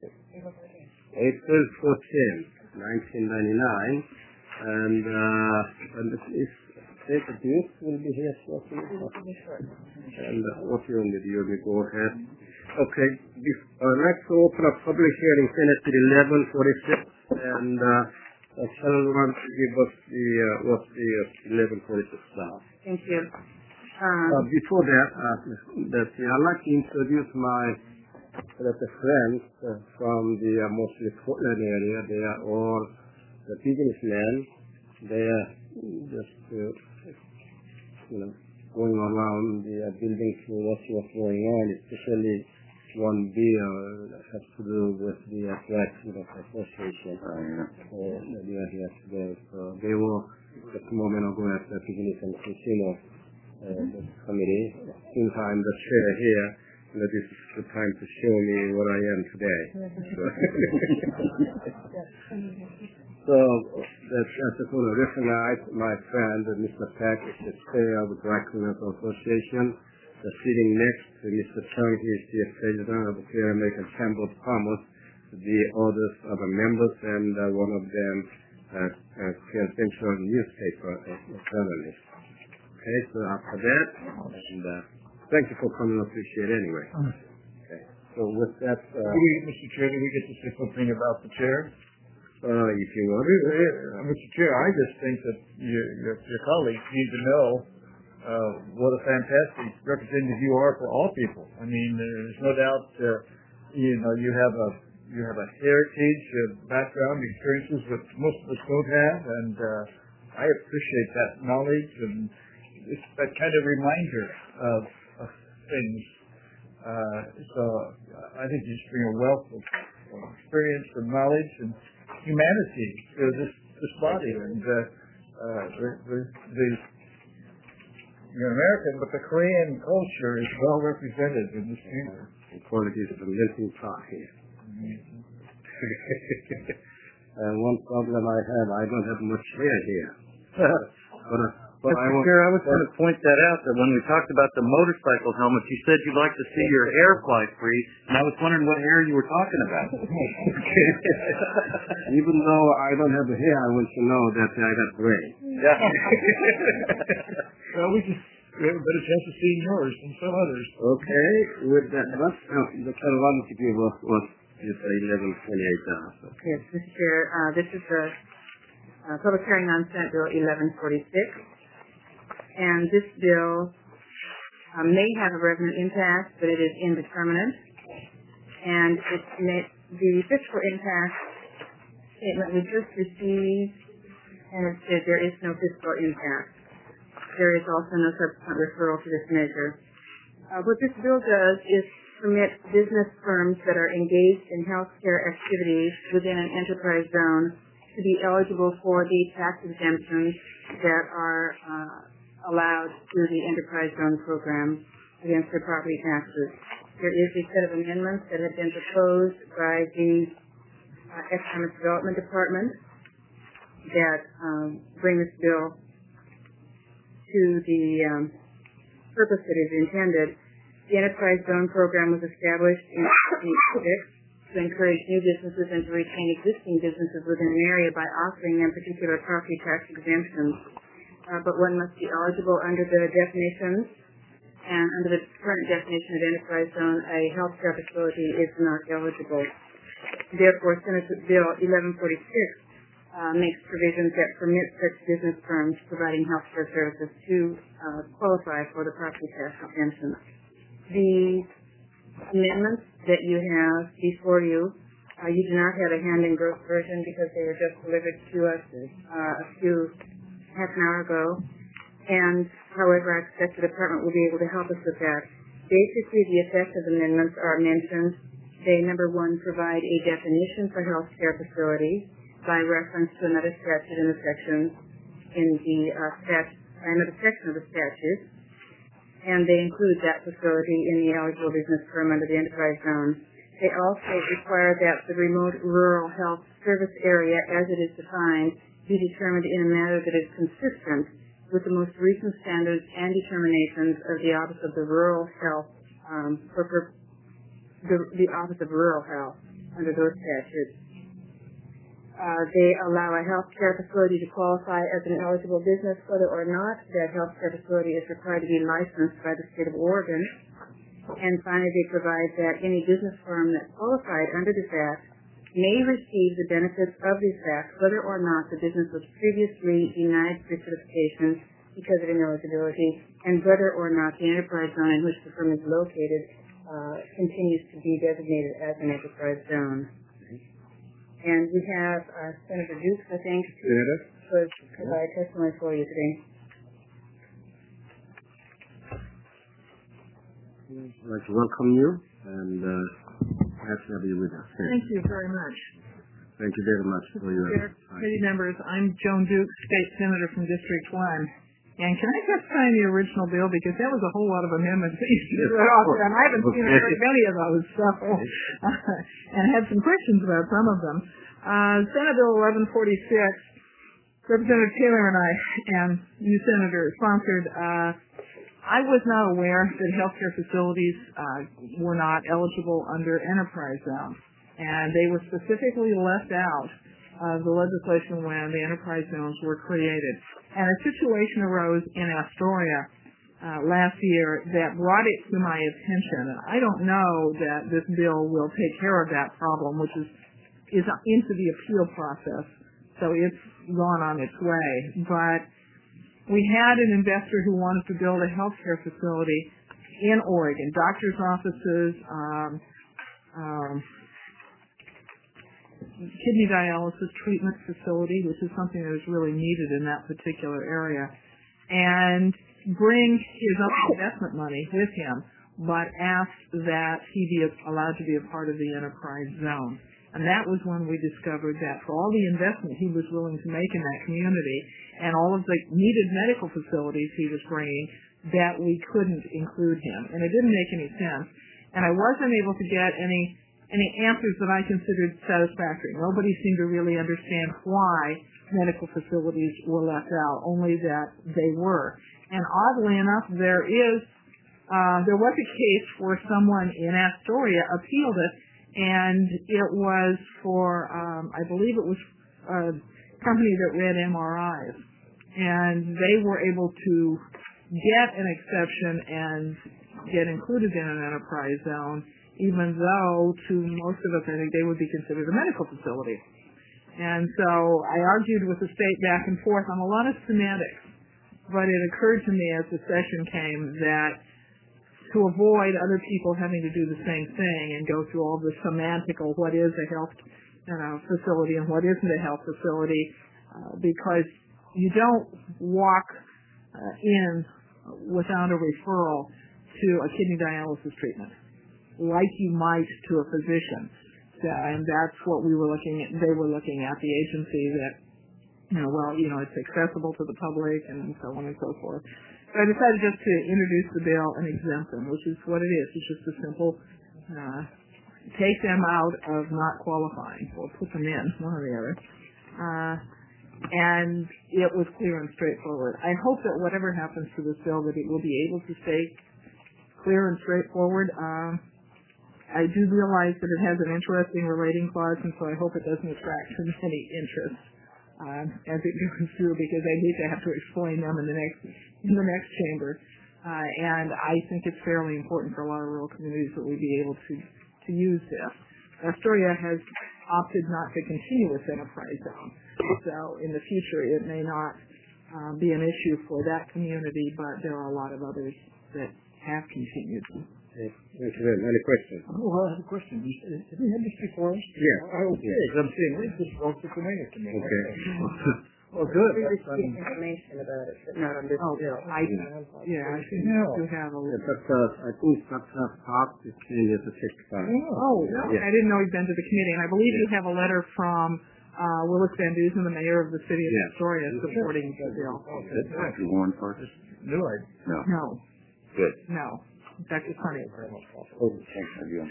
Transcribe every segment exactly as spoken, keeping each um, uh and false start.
April fourteenth, nineteen ninety-nine, and uh, and this is Jacob Duke will be here shortly. And uh, what you want to do, you go ahead. Okay, uh, let's open a public hearing, Senate Bill eleven forty-six, and uh, Channel one to give us the uh, what the uh, eleven forty-six now. Thank you. Um, uh, before that, uh, that uh, I'd like to introduce my uh, the friends uh, from the uh, mostly Portland area. They are all the businessmen. They are just uh, you know going around the uh, building to watch what's going on, especially one bill that has to do with the uh, Black Student Association. Oh, yeah. So they are here today. So they were just a moment ago at the Business and Consumer uh, committee. Since I'm the chair here, you know, this is the time to show me what I am today. So that's, I just want to recognize my friend, Mister Peck, the chair of the Black Student Association. The sitting next to Mister Chung, he is the president of the American Chamber of Commerce. The others are the members, and uh, one of them uh, a Central newspaper uh, journalist. Okay, so after that, and uh, thank you for coming. I appreciate it anyway. Okay, so with that, uh, we, Mister Chair, do we get to say something about the chair? Uh, if you want, uh, Mister Chair, I just think that your, your, your colleagues need to know uh, what a fantastic representative you are for all people. I mean, there's no doubt, uh, you know, you have a you have a heritage, a background, experiences that most of us don't have, and uh, I appreciate that knowledge and it's that kind of reminder of, of things. Uh, so I think you just bring a wealth of experience and knowledge and humanity to this this body, and uh, uh, the, the, the you're American, but the Korean culture is well represented in this chamber. The qualities of the melting pot here. Mm-hmm. uh, one problem I have, I don't have much hair here. but, uh, but I, want, I was going to point that out, that when we talked about the motorcycle helmets, you said you'd like to see your hair fly free, and I was wondering what hair you were talking about. Even though I don't have the hair, I want to know that I got gray. Yeah. Well, we just we have a better chance of seeing yours than some others. Okay, with that, let's uh, the kind of one to give us what is eleven twenty-eight dollars. Okay. Yes, Mister Chair, uh, this is the uh, public hearing on Senate Bill eleven forty-six. And this bill uh, may have a revenue impact, but it is indeterminate. And it may, the fiscal impact statement we just received, and it said there is no fiscal impact. There is also no subsequent referral to this measure. Uh, what this bill does is permit business firms that are engaged in healthcare activities within an enterprise zone to be eligible for the tax exemptions that are uh, allowed through the Enterprise Zone Program against their property taxes. There is a set of amendments that have been proposed by the uh, Economic Development Department that um, bring this bill to the um, purpose that is intended. The Enterprise Zone Program was established in nineteen eighty-six to encourage new businesses and to retain existing businesses within an area by offering them particular property tax exemptions. Uh, but one must be eligible under the definitions, and under the current definition of enterprise zone, a healthcare facility is not eligible. Therefore, Senate Bill eleven forty-six uh, makes provisions that permit such business firms providing healthcare services to uh, qualify for the property tax exemption. The amendments that you have before you, uh, you do not have a hand-engrossed version because they were just delivered to us uh, a few half an hour ago, and however, I expect the department will be able to help us with that. Basically, the effect of amendments are mentioned. They, number one, provide a definition for healthcare facility by reference to another statute in the section, in the uh, stat, another section of the statute, and they include that facility in the eligible business firm under the enterprise zone. They also require that the remote rural health service area, as it is defined, be determined in a manner that is consistent with the most recent standards and determinations of the Office of the Rural Health, um, for, for the, the Office of Rural Health. under those statutes. Uh, they allow a health care facility to qualify as an eligible business whether or not that health care facility is required to be licensed by the state of Oregon. And finally, they provide that any business firm that qualified under this act may receive the benefits of this act whether or not the business was previously denied pre-certification because of ineligibility, and whether or not the enterprise zone in which the firm is located uh, continues to be designated as an enterprise zone. And we have uh, Senator Dukes, I think, to provide testimony for you today. I'd like to welcome you and uh, happy to have you with us. Thank you very much. Thank you very much for your Chair, committee members, I'm Joan Dukes, State Senator from District one. And can I just sign the original bill, because that was a whole lot of amendments that you yes, wrote off, and I haven't okay. seen very many of those, so, uh, and had some questions about some of them. Uh, Senate Bill eleven forty-six, Representative Taylor and I, and you, Senator, sponsored. Uh, I was not aware that healthcare facilities uh, were not eligible under enterprise zone, and they were specifically left out of the legislation when the enterprise zones were created. And a situation arose in Astoria uh, last year that brought it to my attention. And I don't know that this bill will take care of that problem, which is is into the appeal process, so it's gone on its way. But we had an investor who wanted to build a healthcare facility in Oregon, doctors' offices, um, um, kidney dialysis treatment facility, which is something that is really needed in that particular area, and bring his own investment money with him, but asked that he be allowed to be a part of the enterprise zone. And that was when we discovered that for all the investment he was willing to make in that community and all of the needed medical facilities he was bringing, that we couldn't include him. And it didn't make any sense. And I wasn't able to get any any answers that I considered satisfactory. Nobody seemed to really understand why medical facilities were left out, only that they were. And oddly enough, there is uh, there was a case where someone in Astoria appealed it, and it was for, um, I believe it was a company that read M R Is. And they were able to get an exception and get included in an enterprise zone, even though to most of us, I think they would be considered a medical facility. And so I argued with the state back and forth on a lot of semantics, but it occurred to me as the session came that to avoid other people having to do the same thing and go through all the semantical, what is a health you know, facility and what isn't a health facility, uh, because you don't walk uh, in without a referral to a kidney dialysis treatment, like you might to a physician. So, and that's what we were looking at. They were looking at the agency that, you know, well, you know, it's accessible to the public and so on and so forth. So I decided just to introduce the bill and exempt them, which is what it is. It's just a simple uh, take them out of not qualifying, or put them in, one or the other. Uh, and it was clear and straightforward. I hope that whatever happens to this bill, that it will be able to stay clear and straightforward. Um, I do realize that it has an interesting relating clause, and so I hope it doesn't attract too many interest uh, as it goes through, because I hate to have to explain them in the next in the next chamber. Uh, and I think it's fairly important for a lot of rural communities that we be able to to use this. Astoria has opted not to continue with enterprise zone, so in the future it may not uh, be an issue for that community, but there are a lot of others that have continued. Yes. Thank you very much. Any questions? Oh, well, I have a question. Have you had this before? Yeah. Oh, okay. Yeah. I'm saying, this just wants to familiar to me. Okay. Well, good. We That's, received um, information about it, but not on this Oh, bill. I, yeah, I think Yeah. you have a Yeah, but uh, I think Doctor Park is clearly the sixth time. Oh, Yeah. I didn't know he'd been to the committee, and I believe you have a letter from uh, Willis Van Dusen, the mayor of the city of Yeah. Astoria, supporting the bill. Did you warn Parker? No, I, No. No, Good. no. In fact, it's funny. Oh, Thanks for you.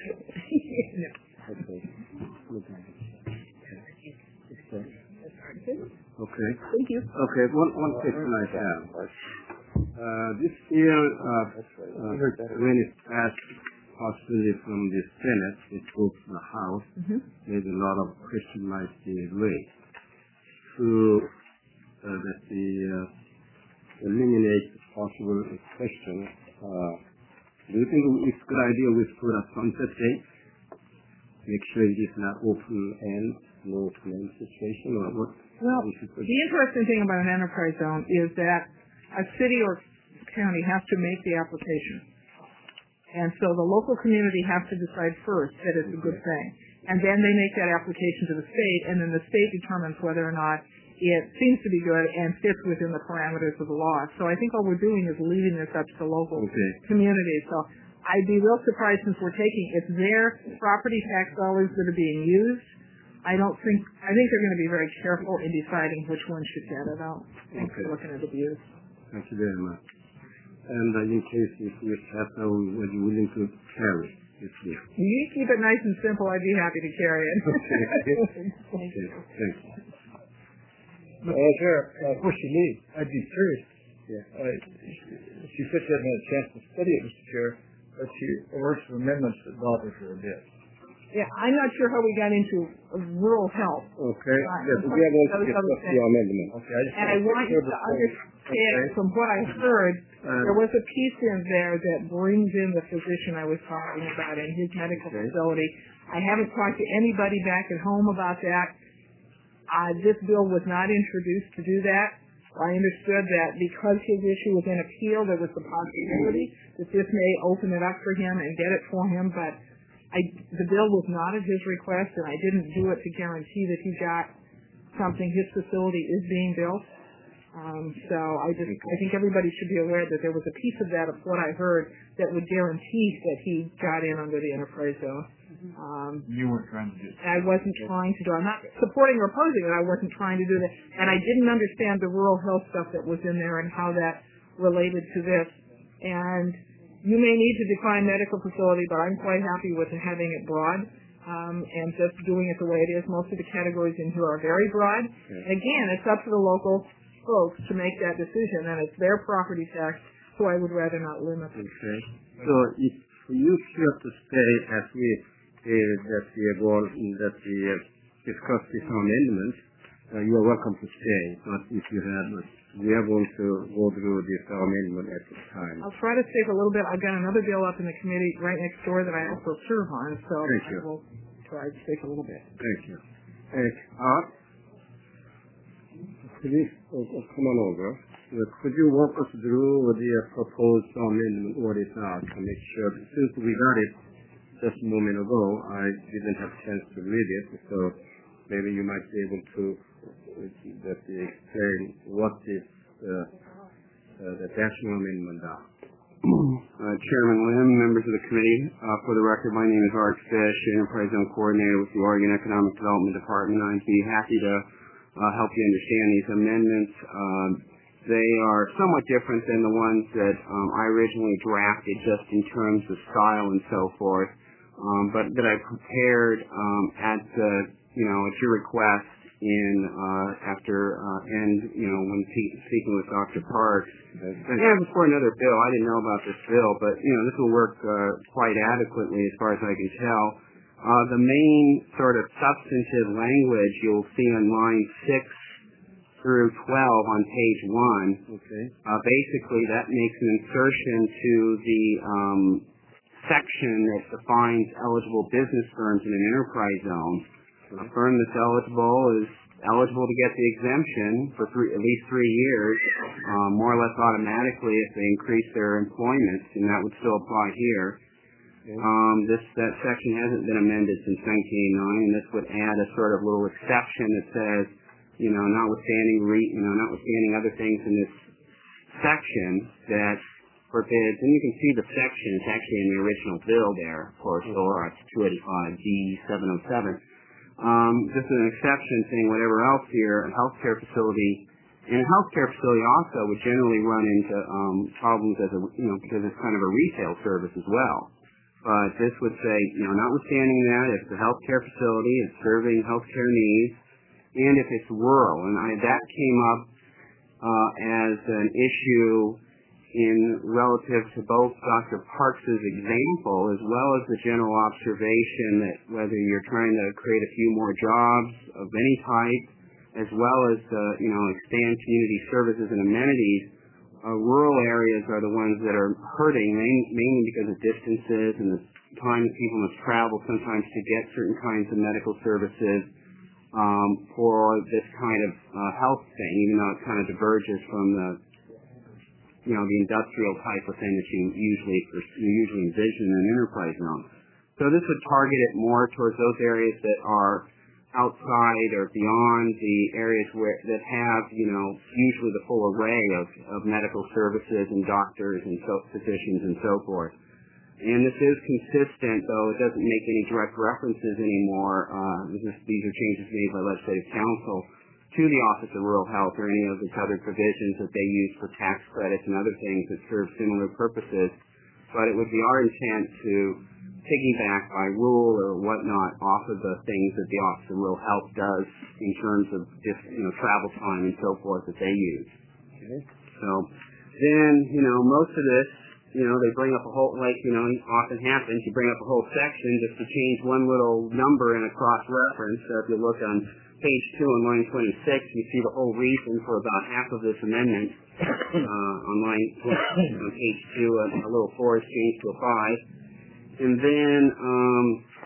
okay. Okay. Thank you. Okay, one, one question I have. Uh, this year, uh, uh, when it passed possibility from the Senate, which goes to the House, Mm-hmm. maybe a lot of questions might be raised. To uh, that the uh, eliminate possible questions. Uh, do you think it's a good idea we put a sunset date? Make sure it is not open-end, no open-end situation, or what? Well, the interesting thing about an enterprise zone is that a city or county has to make the application. And so the local community has to decide first that it's a good thing. And then they make that application to the state, and then the state determines whether or not it seems to be good and fits within the parameters of the law. So I think all we're doing is leaving this up to the local okay. community. So I'd be real surprised since we're taking, it's their property tax dollars that are being used. I don't think, I think they're going to be very careful in deciding which one should get it out. Thanks okay. for looking at abuse. Thank you very much. And uh, in case if we have no, were you willing to carry this year? You keep it nice and simple, I'd be happy to carry it. Okay. Thank you. Thank you. Uh, Sheriff, uh, before she leaves, I'd be curious. Yeah. Uh, she said she hasn't had a chance to study it, Mister Chair, but she works for amendments that bother her a bit. Yeah, I'm not sure how we got into rural health. Okay. Right. Yes, we are going to Those discuss other the things. amendment. Okay, I just And I want you to understand, Okay. from what I heard, Uh, there was a piece in there that brings in the physician I was talking about in his medical Okay. facility. I haven't talked to anybody back at home about that. Uh, this bill was not introduced to do that. I understood that because his issue was in appeal, there was the possibility that this may open it up for him and get it for him, but I, the bill was not at his request, and I didn't do it to guarantee that he got something. His facility is being built. Um, so I just, I think everybody should be aware that there was a piece of that of what I heard that would guarantee that he got in under the enterprise zone. Um, You weren't trying to do it. I wasn't trying to do. I'm not supporting or opposing it. I wasn't trying to do that, and I didn't understand the rural health stuff that was in there and how that related to this. And you may need to define medical facility, but I'm quite happy with having it broad. Um, and just doing it the way it is. Most of the categories in here are very broad. And again, it's up to the local folks to make that decision, and it's their property tax, so I would rather not limit it. Okay. So if you feel to stay as we uh, that we are going, that we uh, discuss this amendment, uh, you are welcome to stay. But if you have, we are going to go through this amendment at this time. I'll try to save a little bit. I've got another bill up in the committee right next door that I also serve on, so Thank you. I will try to save a little bit. Thank you. Hey, Art, please uh, come on over. Uh, could you walk us through the uh, proposed amendment, what it is, to make sure, since we got it just a moment ago, I didn't have a chance to read it, so maybe you might be able to uh, that explain what this, uh, uh, the national amendment are. Uh, Chairman Lim, members of the committee, uh, for the record, my name is Art Fish, Enterprise Zone Coordinator with the Oregon Economic Development Department. I'd be happy to uh, help you understand these amendments. Um, they are somewhat different than the ones that um, I originally drafted, just in terms of style and so forth, um, but that I prepared um, at the, you know, at your request in uh, after uh, and you know when speaking with Doctor Parks. Yeah, before another bill. I didn't know about this bill, but you know this will work uh, quite adequately as far as I can tell. Uh, the main sort of substantive language you'll see on line six through twelve on page one. Okay. Uh, basically, that makes an insertion to the um, section that defines eligible business firms in an enterprise zone. A firm that's eligible is eligible to get the exemption for three, at least three years, um, more or less automatically if they increase their employment, and that would still apply here. Um, this that section hasn't been amended since nineteen eighty-nine, and this would add a sort of little exception that says, you know, notwithstanding re, you know, notwithstanding other things in this section that forbids, and you can see the section. It's actually in the original bill there, of course, or it's two eighty-five D seven oh seven. Um, just an exception saying whatever else here, a healthcare facility, and a healthcare facility also would generally run into um, problems as a, you know, because it's kind of a retail service as well. But this would say, you know, notwithstanding that, if the healthcare facility is serving healthcare needs, and if it's rural, and I, that came up uh, as an issue in relative to both Doctor Parks' example as well as the general observation that whether you're trying to create a few more jobs of any type as well as uh, you know expand community services and amenities, uh, rural areas are the ones that are hurting main, mainly because of distances and the time that people must travel sometimes to get certain kinds of medical services um, for this kind of uh, health thing, even though it kind of diverges from the you know, the industrial type of thing that you usually you usually envision in an enterprise zone. So this would target it more towards those areas that are outside or beyond the areas where that have, you know, usually the full array of, of medical services and doctors and so, physicians and so forth. And this is consistent, though it doesn't make any direct references anymore. Uh, this is, these are changes made by Legislative Council to the Office of Rural Health or any of the other provisions that they use for tax credits and other things that serve similar purposes. But it would be our intent to piggyback by rule or whatnot off of the things that the Office of Rural Health does in terms of just, you know, travel time and so forth that they use. Okay. So then, you know, most of this, you know, they bring up a whole, like, you know, often happens, you bring up a whole section just to change one little number in a cross-reference. So if you look on page two on line twenty-six, you see the whole reason for about half of this amendment. Uh, on line on page two, a, a little four is changed to a five. And then um,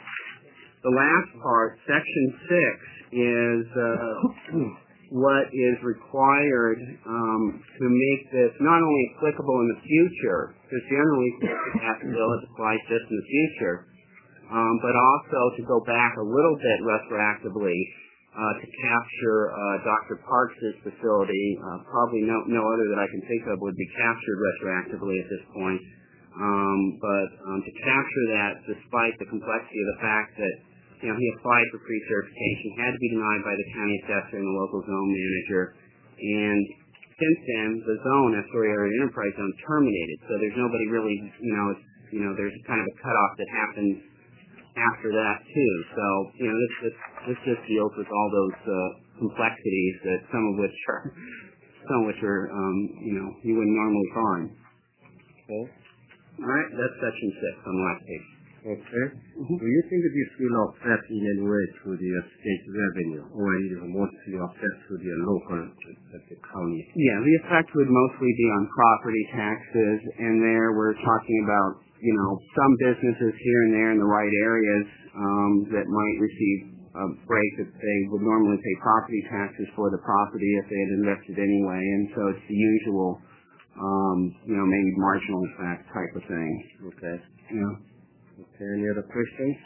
the last part, section six, is uh, what is required um, to make this not only applicable in the future, because generally that bill applies just in the future, um, but also to go back a little bit retroactively Uh, to capture uh, Doctor Parks' facility. Uh, probably no, no other that I can think of would be captured retroactively at this point. Um, but um, to capture that, despite the complexity of the fact that you know he applied for pre-certification, had to be denied by the county assessor and the local zone manager, and since then the zone, Astoria Area Enterprise Zone, terminated. So there's nobody really, you know, it's, you know, there's kind of a cutoff that happens after that too. So, you know, this this, this just deals with all those uh, complexities that some of which are some of which are um, you know, you wouldn't normally find. Okay. All right, that's section six on the last page. Okay. Mm-hmm. Do you think that this will offset in any way to the uh, state revenue, or it is mostly offset to the local, uh, the county? Yeah, the effect would mostly be on property taxes, and there we're talking about, you know, some businesses here and there in the right areas um, that might receive a break that they would normally pay property taxes for the property if they had invested anyway, and so it's the usual, um, you know, maybe marginal effect type of thing. Okay. Yeah. Okay, any other questions?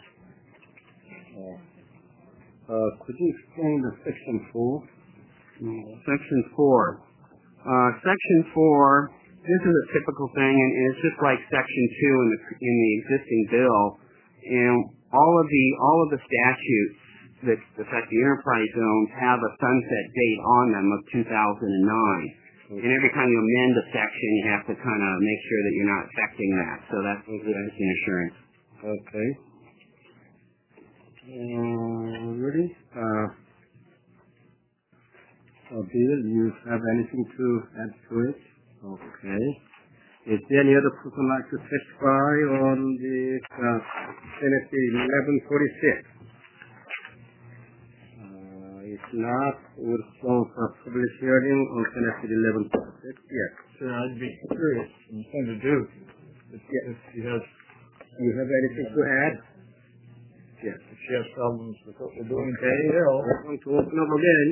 Uh, uh, could you explain the section four? Section four. Uh, section four, this is a typical thing, and it's just like section two in the in the existing bill. And all of the all of the statutes that affect the enterprise zones have a sunset date on them of two thousand nine. Okay. And every time you amend a section, you have to kind of make sure that you're not affecting that. So that's just an assurance. Okay. Uh, ready? Uh, uh, Bill, you have anything to add to it? Okay. Is there any other person like to testify on the uh, Senate Bill eleven forty-six? Uh, if not, we'll close the public hearing on Senate Bill eleven forty-six. Yes. Sure, I'd be curious, and Senator Duke, if, yes. if she has, Do you have anything to add? yes, if she has problems with what we're doing. Okay. Bill, We're going to open up again.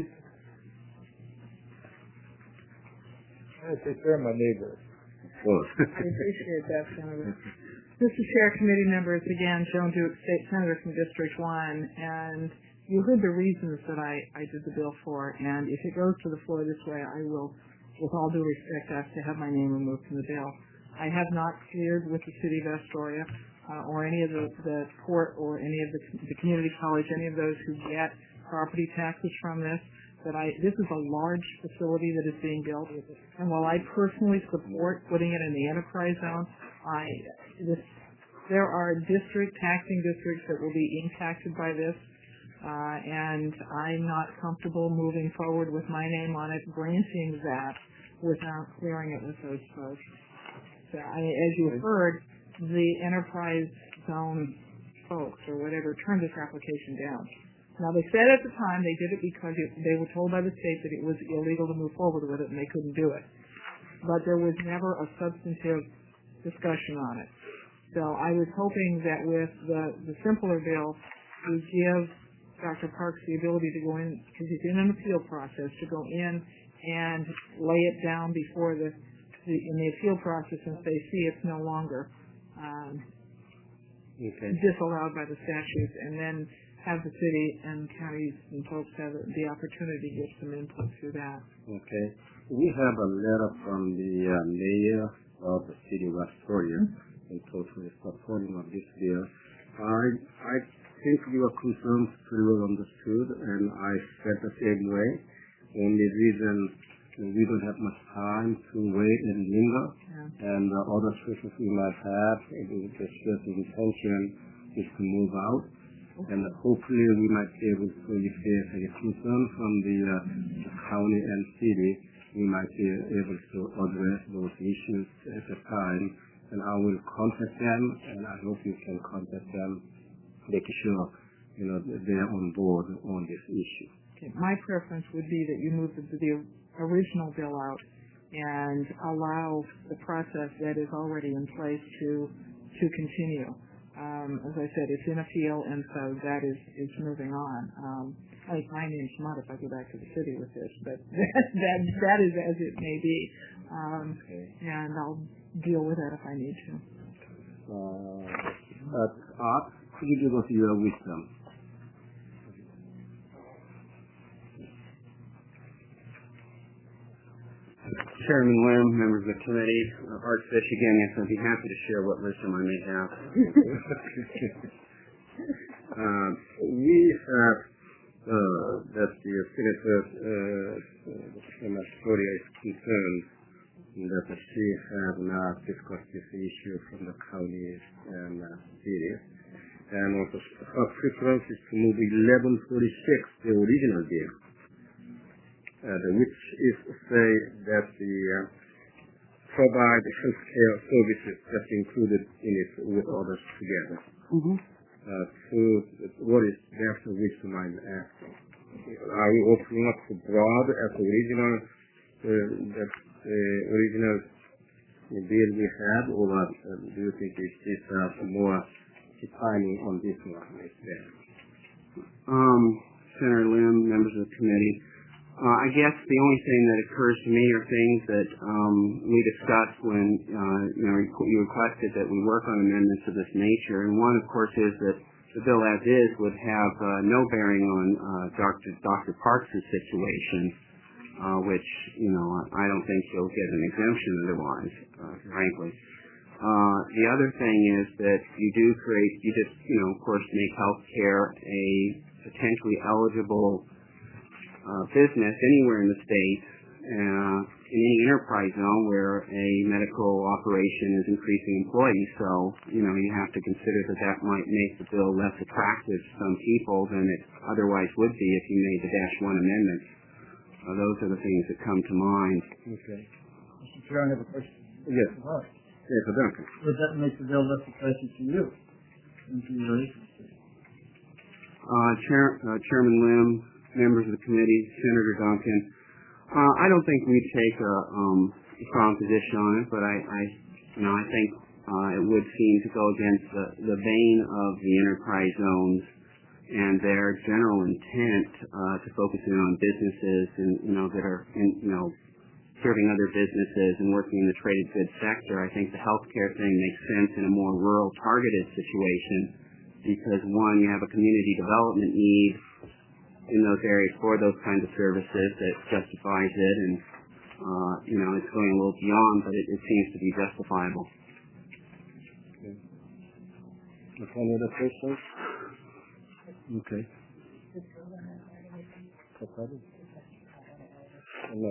I take care of my neighbor. I appreciate that, Senator. Mister Chair, committee members, again, Joan Duke, State Senator from District one, and you heard the reasons that I, I did the bill for, and if it goes to the floor this way, I will, with all due respect, ask to have my name removed from the bill. I have not cleared with the City of Astoria uh, or any of the, the port or any of the, the community college, any of those who get property taxes from this, that I, this is a large facility that is being built. And while I personally support putting it in the enterprise zone, I, this, there are district, taxing districts that will be impacted by this. Uh, and I'm not comfortable moving forward with my name on it, granting that without clearing it with those folks. So, I, as you heard, the enterprise zone folks or whatever turned this application down. Now, they said at the time they did it because it, they were told by the state that it was illegal to move forward with it and they couldn't do it. But there was never a substantive discussion on it. So I was hoping that with the, the simpler bill, we give Doctor Parks the ability to go in, because he's in an appeal process, to go in and lay it down before the, the in the appeal process and say, see, it's no longer um, Okay. disallowed by the statutes, and then have the city and counties and folks have the opportunity to get some input through that. Okay. We have a letter from the uh, mayor of the city of Astoria in totally supporting of this bill. I I think your concerns pretty well understood, and I felt the same way. Only reason we don't have much time to wait and linger, Yeah. and uh, other sources we might have, and the just intention is to move out. And hopefully we might be able to, if there's any concern from the, uh, the county and city, we might be able to address those issues at the time. And I will contact them, and I hope you can contact them, making sure, you know, they're on board on this issue. Okay. My preference would be that you move the, the original bill out and allow the process that is already in place to to continue. Um, as I said, it's in appeal, and so that is, is moving on. Um, I think my name's not if I go back to the city with this, but that, that, that is as it may be. Um, Okay. and I'll deal with that if I need to. Uh, uh, Art, could you give us your wisdom? Chairman Lim, members of the committee, uh, Art Fish again, yes, I'd be happy to share what wisdom I may have. uh, we have, uh, that the Senator uh, from Astoria is concerned that the city have not discussed this issue from the county and uh, city. And also, our preference is to move eleven forty-six, the original bill. Uh, which is to say that the uh, provide health care services that's included in it with others together. Mm-hmm. Uh, so what is that's the wisdom I'm asking. Are we opening up to broad as the original uh, that the original bill we had, or uh, do you think it's is uh, more defining on this one instead? Um, Senator Lim, members of the committee. Uh, I guess the only thing that occurs to me are things that um, we discussed when uh, you know you requested that we work on amendments of this nature. And one, of course, is that the bill as is would have uh, no bearing on uh, Doctor Doctor Parks' situation, uh, which you know I don't think he'll get an exemption otherwise, uh, frankly. Uh, the other thing is that you do create, you just you know of course make health care a potentially eligible Uh, business anywhere in the state, uh, in any enterprise zone where a medical operation is increasing employees. So, you know, you have to consider that that might make the bill less attractive to some people than it otherwise would be if you made the dash one amendments. Uh, those are the things that come to mind. Okay. Mister Chair, I have a question. Yes. All right. Yes, for Duncan. Would that make the bill less attractive to you and to your agency? Uh, Chair, uh, Chairman Lim, members of the committee, Senator Duncan, uh, I don't think we'd take a um, strong position on it, but I, I you know, I think uh, it would seem to go against the, the vein of the enterprise zones and their general intent uh, to focus in on businesses and you know that are in, you know serving other businesses and working in the traded goods sector. I think the healthcare thing makes sense in a more rural targeted situation because one, you have a community development need in those areas for those kinds of services that justifies it, and uh, you know it's going a little beyond, but it, it seems to be justifiable. Okay. Any other questions? Okay. No.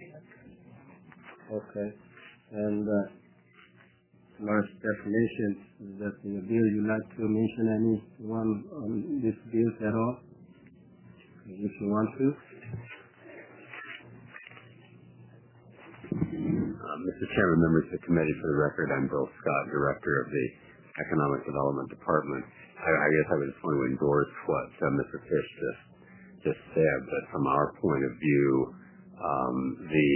Okay. And uh, last definition is that in the bill you like to mention anyone on this bill at all? If you want to. Uh, Mister Chairman, members of the committee, for the record, I'm Bill Scott, Director of the Economic Development Department. I, I guess I would just want to endorse what uh, Mister Fish just, just said, that from our point of view, um, the,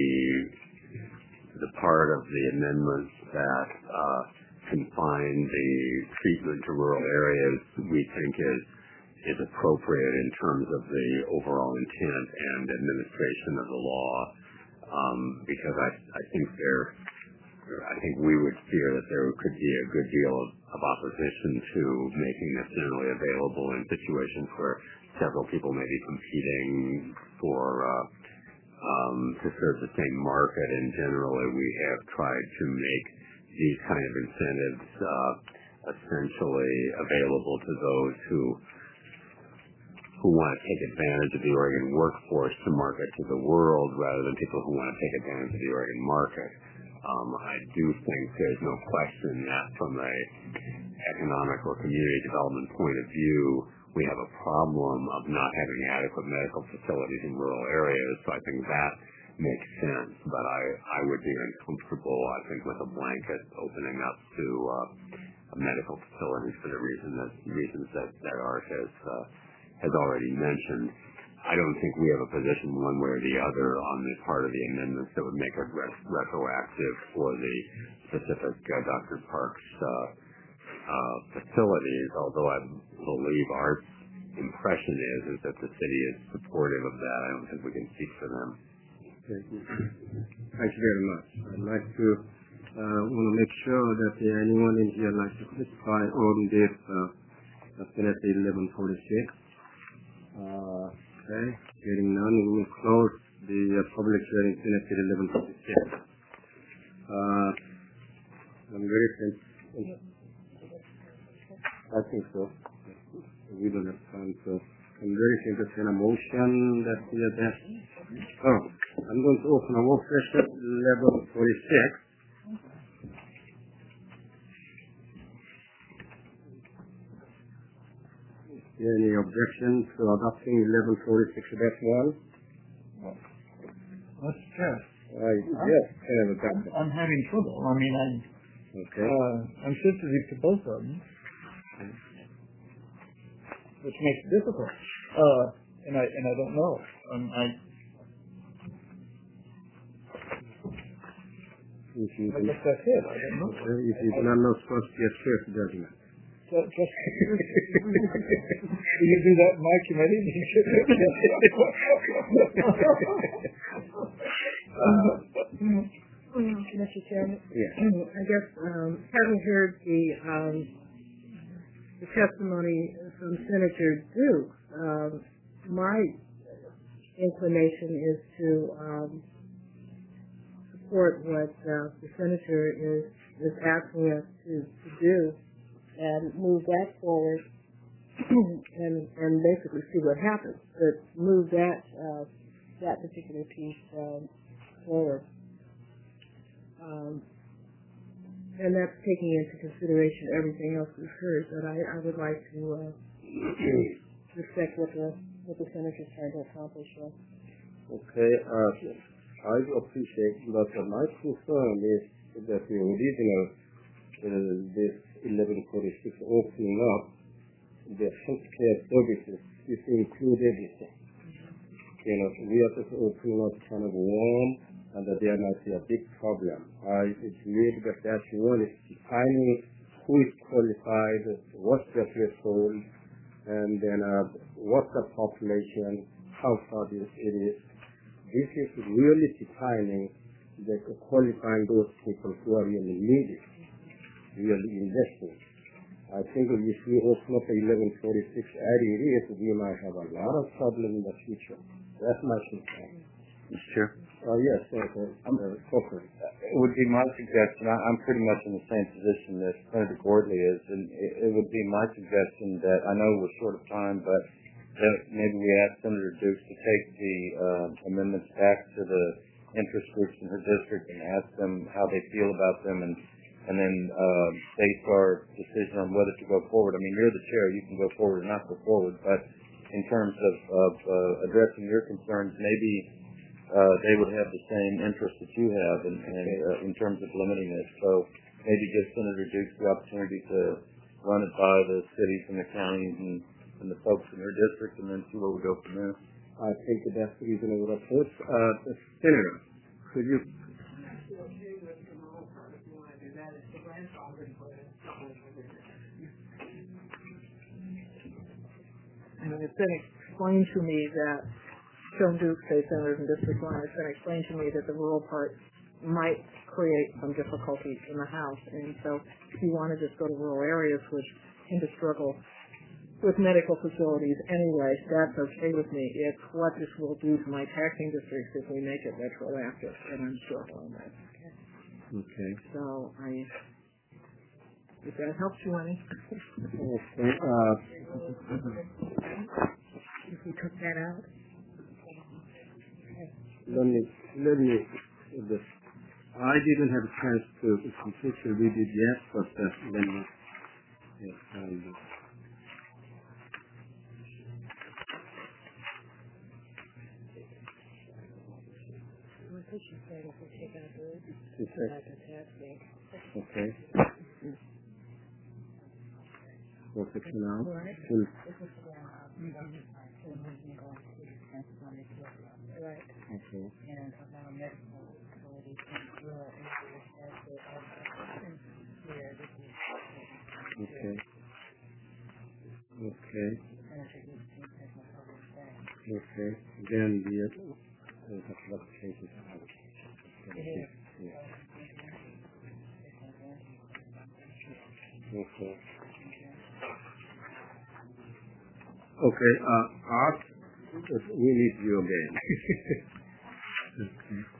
the part of the amendments that uh, confine the treatment to rural areas we think is is appropriate in terms of the overall intent and administration of the law, um, because I, I think there, I think we would fear that there could be a good deal of, of opposition to making this generally available in situations where several people may be competing for uh, um, to serve the same market, and generally we have tried to make these kind of incentives uh, essentially available to those who who want to take advantage of the Oregon workforce to market to the world rather than people who want to take advantage of the Oregon market. Um, I do think there's no question that from a economic or community development point of view, we have a problem of not having adequate medical facilities in rural areas, so I think that makes sense, but I, I would be uncomfortable, I think, with a blanket opening up to uh, medical facilities for the reason that, reasons that, that Art has uh, has already mentioned. I don't think we have a position one way or the other on the part of the amendments that would make it ret- retroactive for the specific uh, Doctor Parks uh, uh, facilities, although I believe Art's impression is, is that the city is supportive of that. I don't think we can speak for them. Thank you. Thank you very much. I'd like to uh, want to make sure that uh, anyone in here like to testify on this uh, Senate eleven forty-six. Uh, okay, hearing none, we will close the uh, public hearing Senate eleven forty-six. Uh, I'm very thankful. I think so. We don't have time, so I'm very thankful to a motion that we have that. Oh, I'm going to open a work session eleven forty-six. Any objection to adopting eleven forty-six dash one? Mister Chair, I yes, have a I'm, I'm having trouble. I mean, I'm, okay. uh, I'm sensitive to both of them, which makes it difficult. Uh, and I and I don't know. Um, I, If you I guess that's it. I don't know. if you do not know, supposed to be a first judgment. Just, just, do you do that in my committee? Mister Chairman, Yes. I guess um, having heard the um, the testimony from Senator Duke, um, my inclination is to um, support what uh, the senator is is asking us to, to do, and move that forward, and and basically see what happens. But move that uh, that particular piece um, forward, um, and that's taking into consideration everything else we've heard. But I, I would like to uh, respect what the what the senator is trying to accomplish. Here. Okay. Uh, I appreciate, but uh, my concern is that the original uh, this eleven forty-six opening up, the healthcare services is include everything. You know, we are just opening up kind of warm, and that there might be a big problem. I believe that that one is defining who is qualified, what's the threshold, and then uh, what's the population, how far this it is. This is really defining the qualifying those people who are really needed, really investing. I think if we open up eleven forty-six as it is, we might have a lot of trouble in the future. That's my concern. Mister Chair? Uh, yes, Senator uh, Cochran. It would be my suggestion. I, I'm pretty much in the same position that Senator Gordley is, and it, it would be my suggestion that, I know we're short of time, but that maybe we ask Senator Dukes to take the uh, amendments back to the interest groups in her district and ask them how they feel about them, and and then uh, base our decision on whether to go forward. I mean, you're the chair; you can go forward or not go forward. But in terms of, of uh, addressing your concerns, maybe uh, they would have the same interest that you have in, in, uh, in terms of limiting it. So maybe give Senator Dukes the opportunity to run it by the cities and the counties and, and the folks in their district, and then see where we go from there. I think that's a reasonable approach. Uh, Senator, could you? I mean, it's been explained to me that Joan Duke, state senators in District one, it's been explained to me that the rural part might create some difficulty in the House. And so if you want to just go to rural areas which tend to struggle with medical facilities anyway, that's okay with me. It's what this will do to my taxing districts if we make it retroactive, and I'm struggling with. Okay. So I, if that helps you any. Okay. Uh, if we took that out. let me, let me, this. I didn't have a chance to completely read it yet, but uh, let me, yes, um, I think she said if we take out the, like the tax rate. okay. What's it now? Right. Till, Right. okay. And allow medical facilities in rural areas as they are here. This is Okay. Okay. Okay. Then the uh, there's a couple of cases out. It is. Yeah. Okay. Okay. Uh, Art, we need you again. Okay.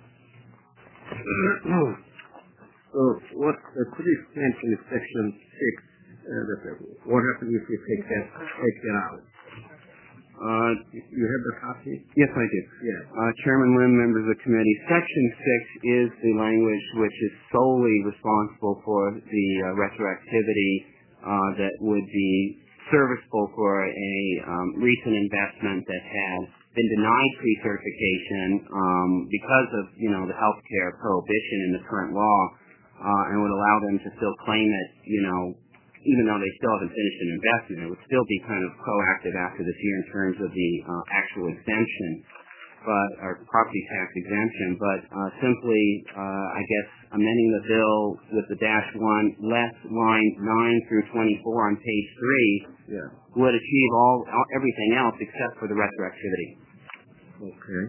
So, what uh, could you explain to me section six? Uh, that, uh, what happens if we take that take that out? Uh, You have the copy? yes, I do. Yes. Uh, Chairman Lim, members of the committee, Section six is the language which is solely responsible for the uh, retroactivity uh, that would be serviceable for a um, recent investment that has been denied pre-certification um, because of, you know, the healthcare prohibition in the current law, uh, and would allow them to still claim it, you know, even though they still haven't finished an investment. It would still be kind of proactive after this year in terms of the uh, actual exemption, but or property tax exemption. But uh, simply, uh, I guess, amending the bill with the dash one, less lines nine through twenty-four on page three, Yeah. would achieve all, all everything else except for the retroactivity. Okay.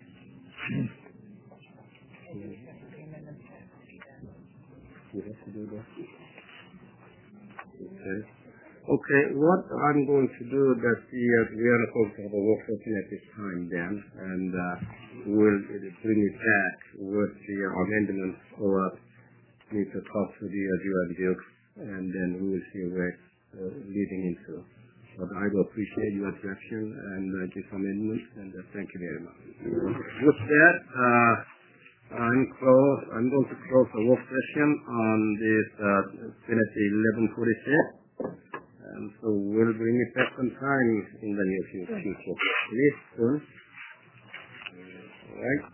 You have to do that. Okay. Okay, what I'm going to do that the, uh, we are not going to have a work session at this time then, and uh, we'll bring it back with the amendments or need to talk to the uh, Joan Dukes, and then we will see where it's uh, leading into. But I will appreciate your direction and uh, this amendment, and uh, thank you very much. With that, uh, I'm close. I'm going to close the work session on this uh, Senate eleven forty-six, and so we'll bring it back sometime in the near future. Please, sir. All right.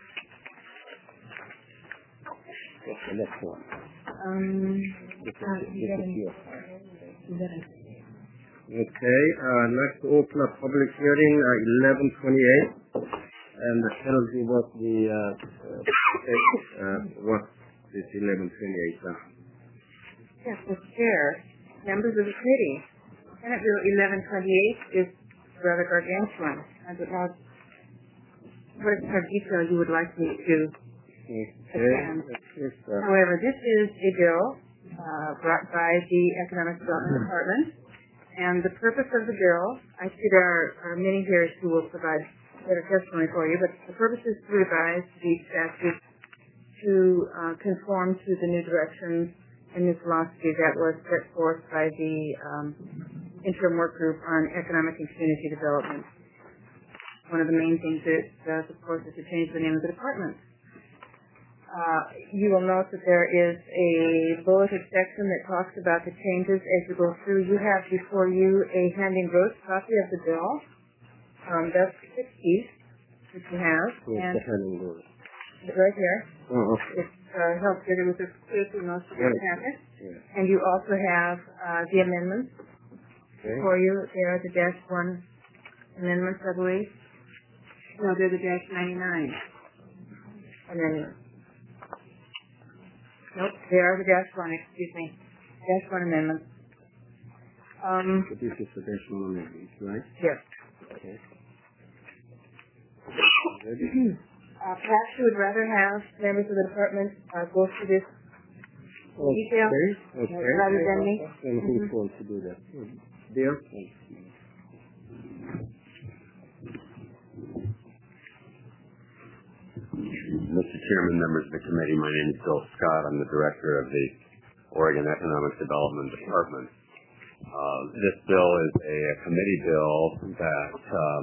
What's the next one? Um, This is, uh, this you got is any, yours. you got any, Okay, uh, next open a public hearing, uh, eleven twenty-eight, and the penalty was the, uh, uh, uh, what is eleven twenty-eight now? Yes, Mister Chair, members of the committee, Senate Bill eleven twenty-eight is rather gargantuan. I don't know what kind of detail you would like me to expand. Okay. Uh, However, this is a bill uh, brought by the Economic Development Department, and the purpose of the bill, I see there are, are many here who will provide better testimony for you, but the purpose is to revise the statute to uh, conform to the new directions and new philosophy that was set forth by the um, interim work group on economic and community development. One of the main things it does, of course, is to change the name of the department. Uh, you will note that there is a bulleted section that talks about the changes as you go through. You have before you a hand-engrossed copy of the bill. Um, that's sixties. which you have. Where's and the heading there? it's right here. Oh, okay. It's uh, helped get it with the clear through most of your Right. packet. Yeah. And you also have uh, the amendments Okay. for you. There are the dash one amendments, I believe. No, they're the dash ninety-nine amendments. Nope, they are the dash one, excuse me. Dash one amendments. Um, So this is additional amendments, right? yes. Okay. Uh, perhaps you would rather have members of the department uh, go through this detail Okay. Okay. rather than me. And who's going to do that? There? Mister Chairman, members of the committee, my name is Bill Scott. I'm the director of the Oregon Economic Development Department. Uh, this bill is a, a committee bill that uh,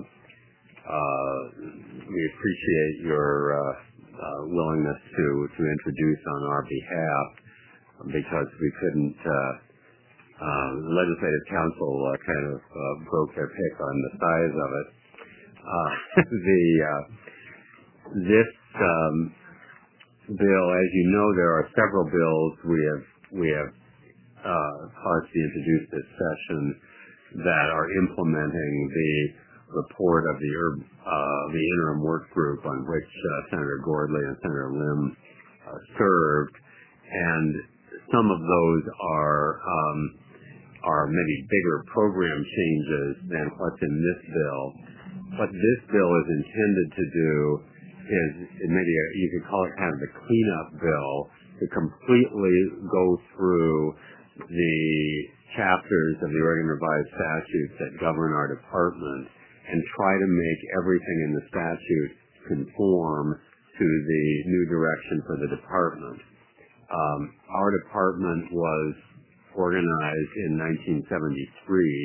uh, we appreciate your uh, uh, willingness to, to introduce on our behalf because we couldn't, uh, uh, the Legislative Council uh, kind of uh, broke their pick on the size of it. Uh, the uh, This um, bill, as you know, there are several bills we have we have uh, caused to be introduced this session that are implementing the report of the uh, the interim work group on which uh, Senator Gordley and Senator Lim uh, served, and some of those are um, are maybe bigger program changes than what's in this bill. What this bill is intended to do is maybe a, you could call it kind of the cleanup bill to completely go through the chapters of the Oregon Revised Statutes that govern our department and try to make everything in the statute conform to the new direction for the department. Um, our department was organized in nineteen seventy-three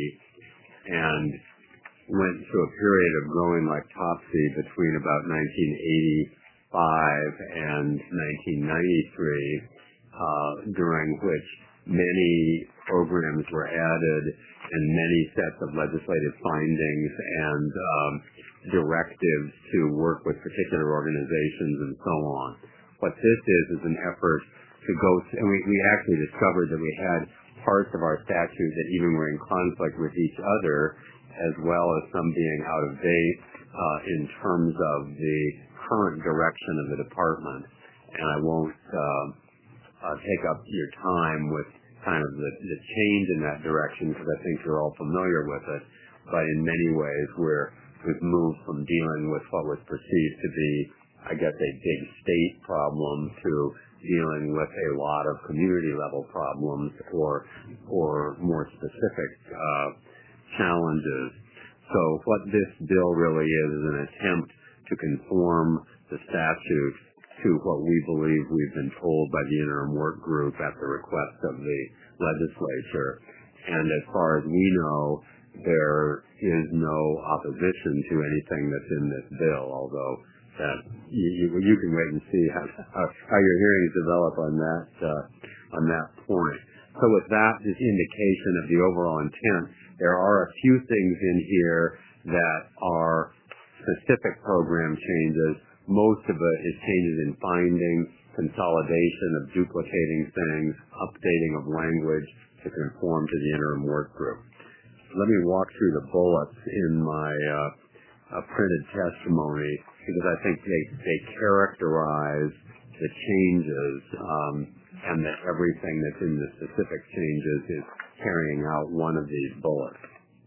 and went through a period of growing like topsy between about nineteen eighty-five and nineteen ninety-three, uh, during which many programs were added and many sets of legislative findings and um, directives to work with particular organizations and so on. What this is is an effort to go, and we, we actually discovered that we had parts of our statute that even were in conflict with each other, as well as some being out of date uh, in terms of the current direction of the department. And I won't uh, uh, take up your time with kind of the, the change in that direction because I think you're all familiar with it. But in many ways, we're, we've moved from dealing with what was perceived to be, I guess, a big state problem to dealing with a lot of community level problems or or more specific uh, challenges. So what this bill really is is an attempt to conform the statute to what we believe we've been told by the interim work group at the request of the legislature. And as far as we know, there is no opposition to anything that's in this bill, although that you, you, you can wait and see how, how, how your hearings develop on that uh, on that point. So with that as indication of the overall intent, there are a few things in here that are specific program changes. Most of it is changes in finding, consolidation of duplicating things, updating of language to conform to the interim work group. Let me walk through the bullets in my uh, uh, printed testimony because I think they, they characterize the changes um, and that everything that's in the specific changes is carrying out one of these bullets.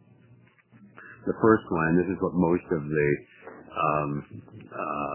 The first one, this is what most of the um, uh,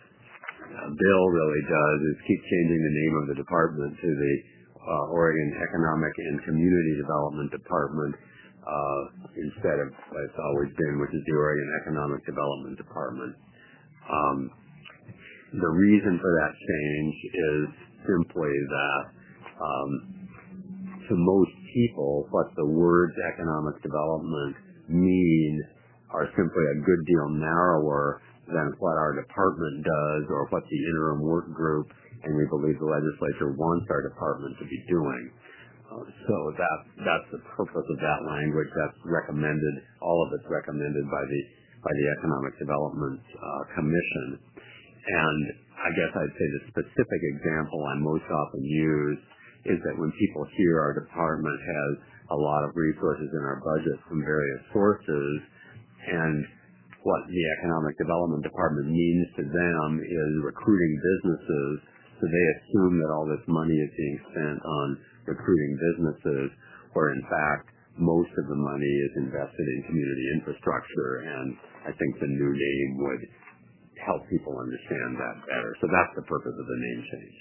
bill really does, is keep changing the name of the department to the uh, Oregon Economic and Community Development Department uh, instead of what it's always been, which is the Oregon Economic Development Department. Um, the reason for that change is simply that um, to most people, what the words economic development mean are simply a good deal narrower than what our department does or what the interim work group and we believe the legislature wants our department to be doing. Uh, so that that's the purpose of that language. That's recommended, all of it's recommended by the by the Economic Development uh, Commission. And I guess I'd say the specific example I most often use is that when people hear our department has a lot of resources in our budget from various sources, and what the Economic Development Department means to them is recruiting businesses, so they assume that all this money is being spent on recruiting businesses, where in fact most of the money is invested in community infrastructure, and I think the new name would help people understand that better. So that's the purpose of the name change.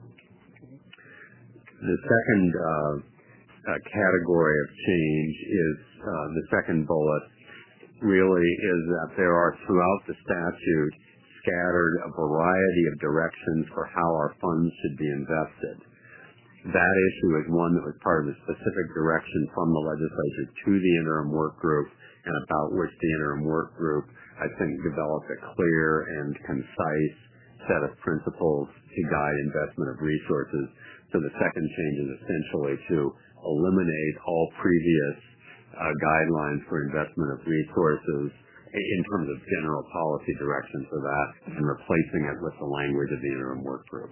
The second uh, uh, category of change is uh, the second bullet really is that there are throughout the statute scattered a variety of directions for how our funds should be invested. That issue is one that was part of the specific direction from the legislature to the interim work group, and about which the interim work group, I think, developed a clear and concise set of principles to guide investment of resources. So the second change is essentially to eliminate all previous uh, guidelines for investment of resources in terms of general policy direction for that, and replacing it with the language of the interim work group.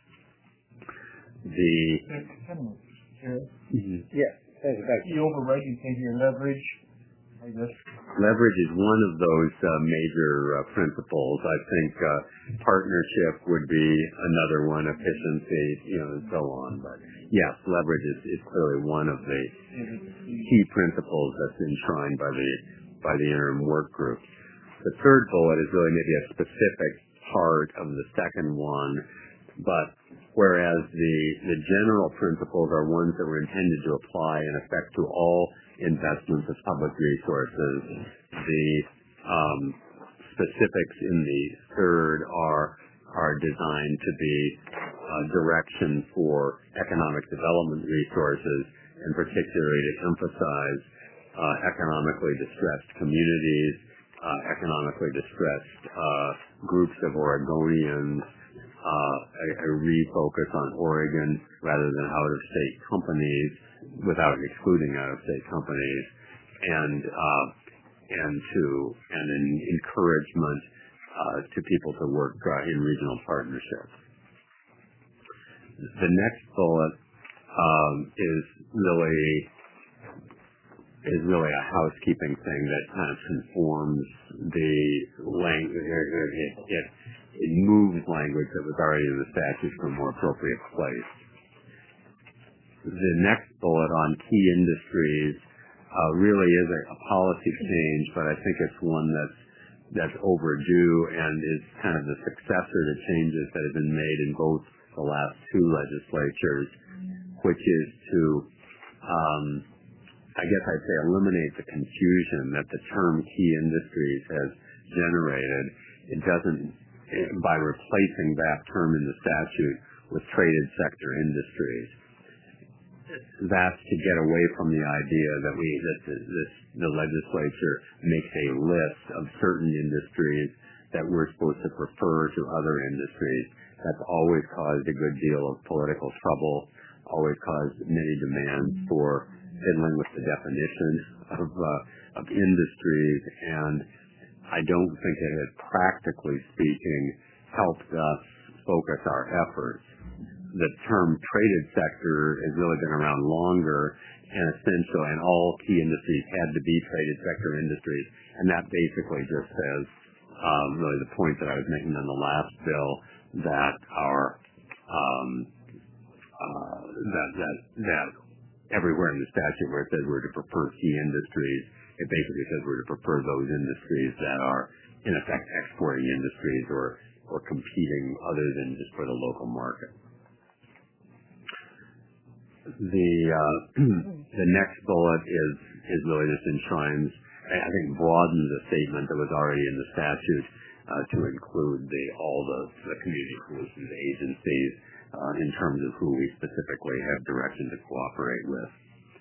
The mm-hmm. yeah, the overriding thing here, leverage. I guess leverage is one of those uh, major uh, principles. I think uh, partnership would be another one, efficiency, you know, and so on. But yes, leverage is, is clearly one of the key principles that's enshrined by the by the interim work group. The third bullet is really maybe a specific part of the second one, but whereas the the general principles are ones that were intended to apply in effect to all investments of public resources, the um, specifics in the third are are designed to be uh, direction for economic development resources, and particularly to emphasize uh, economically distressed communities, uh, economically distressed uh, groups of Oregonians, uh, a, a refocus on Oregon rather than out-of-state companies, without excluding out-of-state companies, and uh, and to and an encouragement uh, to people to work uh, in regional partnerships. The next bullet um, is really is really a housekeeping thing that kind of conforms the language. It, it, it moves language that was already in the statute to a more appropriate place. The next bullet on key industries uh, really is a, a policy change, but I think it's one that's that's overdue and is kind of the successor to changes that have been made in both the last two legislatures, which is to, um, I guess I'd say, eliminate the confusion that the term key industries has generated. It doesn't, by replacing that term in the statute with traded sector industries. That's to get away from the idea that we that the, this, the legislature makes a list of certain industries that we're supposed to prefer to other industries. That's always caused a good deal of political trouble, always caused many demands for fiddling with the definition of uh, of industries, and I don't think it has, practically speaking, helped us focus our efforts. The term traded sector has really been around longer, and essential, and all key industries had to be traded sector industries, and that basically just says um, really the point that I was making on the last bill, that our um, uh, that that that everywhere in the statute where it says we're to prefer key industries, it basically says we're to prefer those industries that are in effect exporting industries or or competing other than just for the local market. The uh, the next bullet is is really just enshrines, I think, broadens the statement that was already in the statute uh, to include the all the, the community solutions agencies uh, in terms of who we specifically have direction to cooperate with.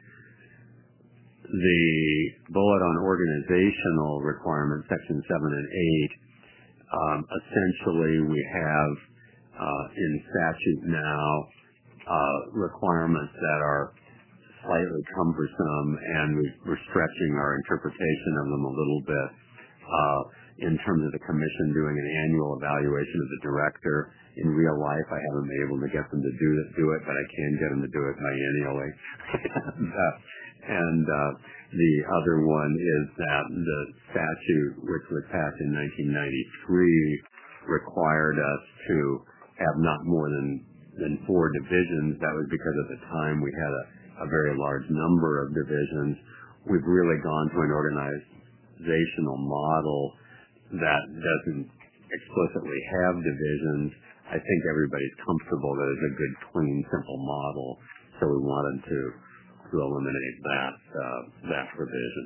The bullet on organizational requirements, section seven and eight, um, essentially we have uh, in statute now Uh, requirements that are slightly cumbersome, and we're stretching our interpretation of them a little bit. Uh, in terms of the commission doing an annual evaluation of the director, in real life I haven't been able to get them to do it, do it but I can get them to do it biennially. and uh, and uh, the other one is that the statute, which was passed in nineteen ninety-three, required us to have not more than, than four divisions. That was because at the time we had a, a very large number of divisions. We've really gone to an organizational model that doesn't explicitly have divisions. I think everybody's comfortable that it's a good, clean, simple model, so we wanted to to eliminate that uh, that provision.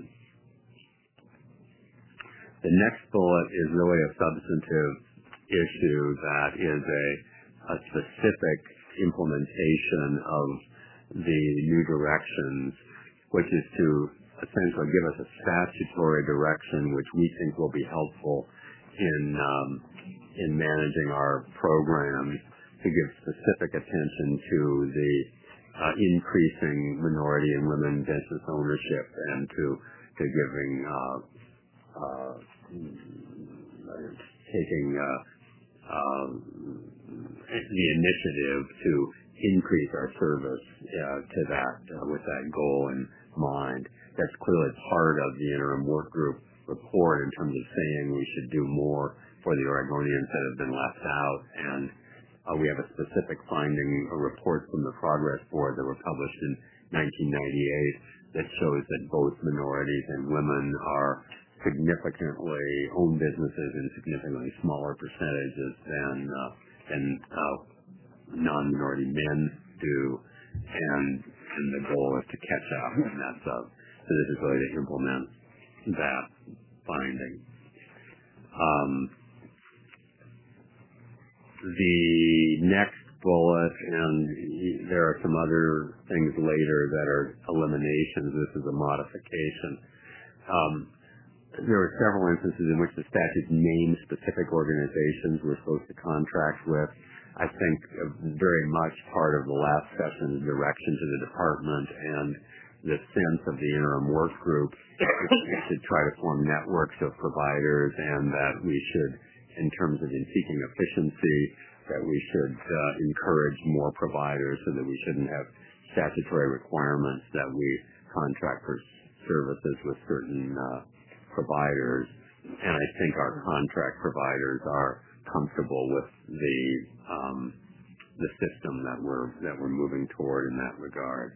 The next bullet is really a substantive issue that is a, a specific implementation of the new directions, which is to essentially give us a statutory direction which we think will be helpful in um, in managing our programs, to give specific attention to the uh, increasing minority and women business ownership, and to to giving uh, uh, taking uh, uh, the initiative to increase our service uh, to that uh, with that goal in mind. That's clearly part of the interim work group report in terms of saying we should do more for the Oregonians that have been left out. And uh, we have a specific finding, a report from the Progress Board that were published in nineteen ninety-eight that shows that both minorities and women are significantly own businesses in significantly smaller percentages than uh, than uh, non-minority men do, and and the goal is to catch up, and that's uh, so this is really to implement that finding. Um, the next bullet, and there are some other things later that are eliminations. This is a modification. Um, there are several instances in which the statute names specific organizations we're supposed to contract with. I think very much part of the last session's direction to the department and the sense of the interim work group is we should try to form networks of providers, and that we should, in terms of in seeking efficiency, that we should uh, encourage more providers, so that we shouldn't have statutory requirements that we contract for services with certain uh, providers. And I think our contract providers are comfortable with the um, the system that we're that we're moving toward in that regard.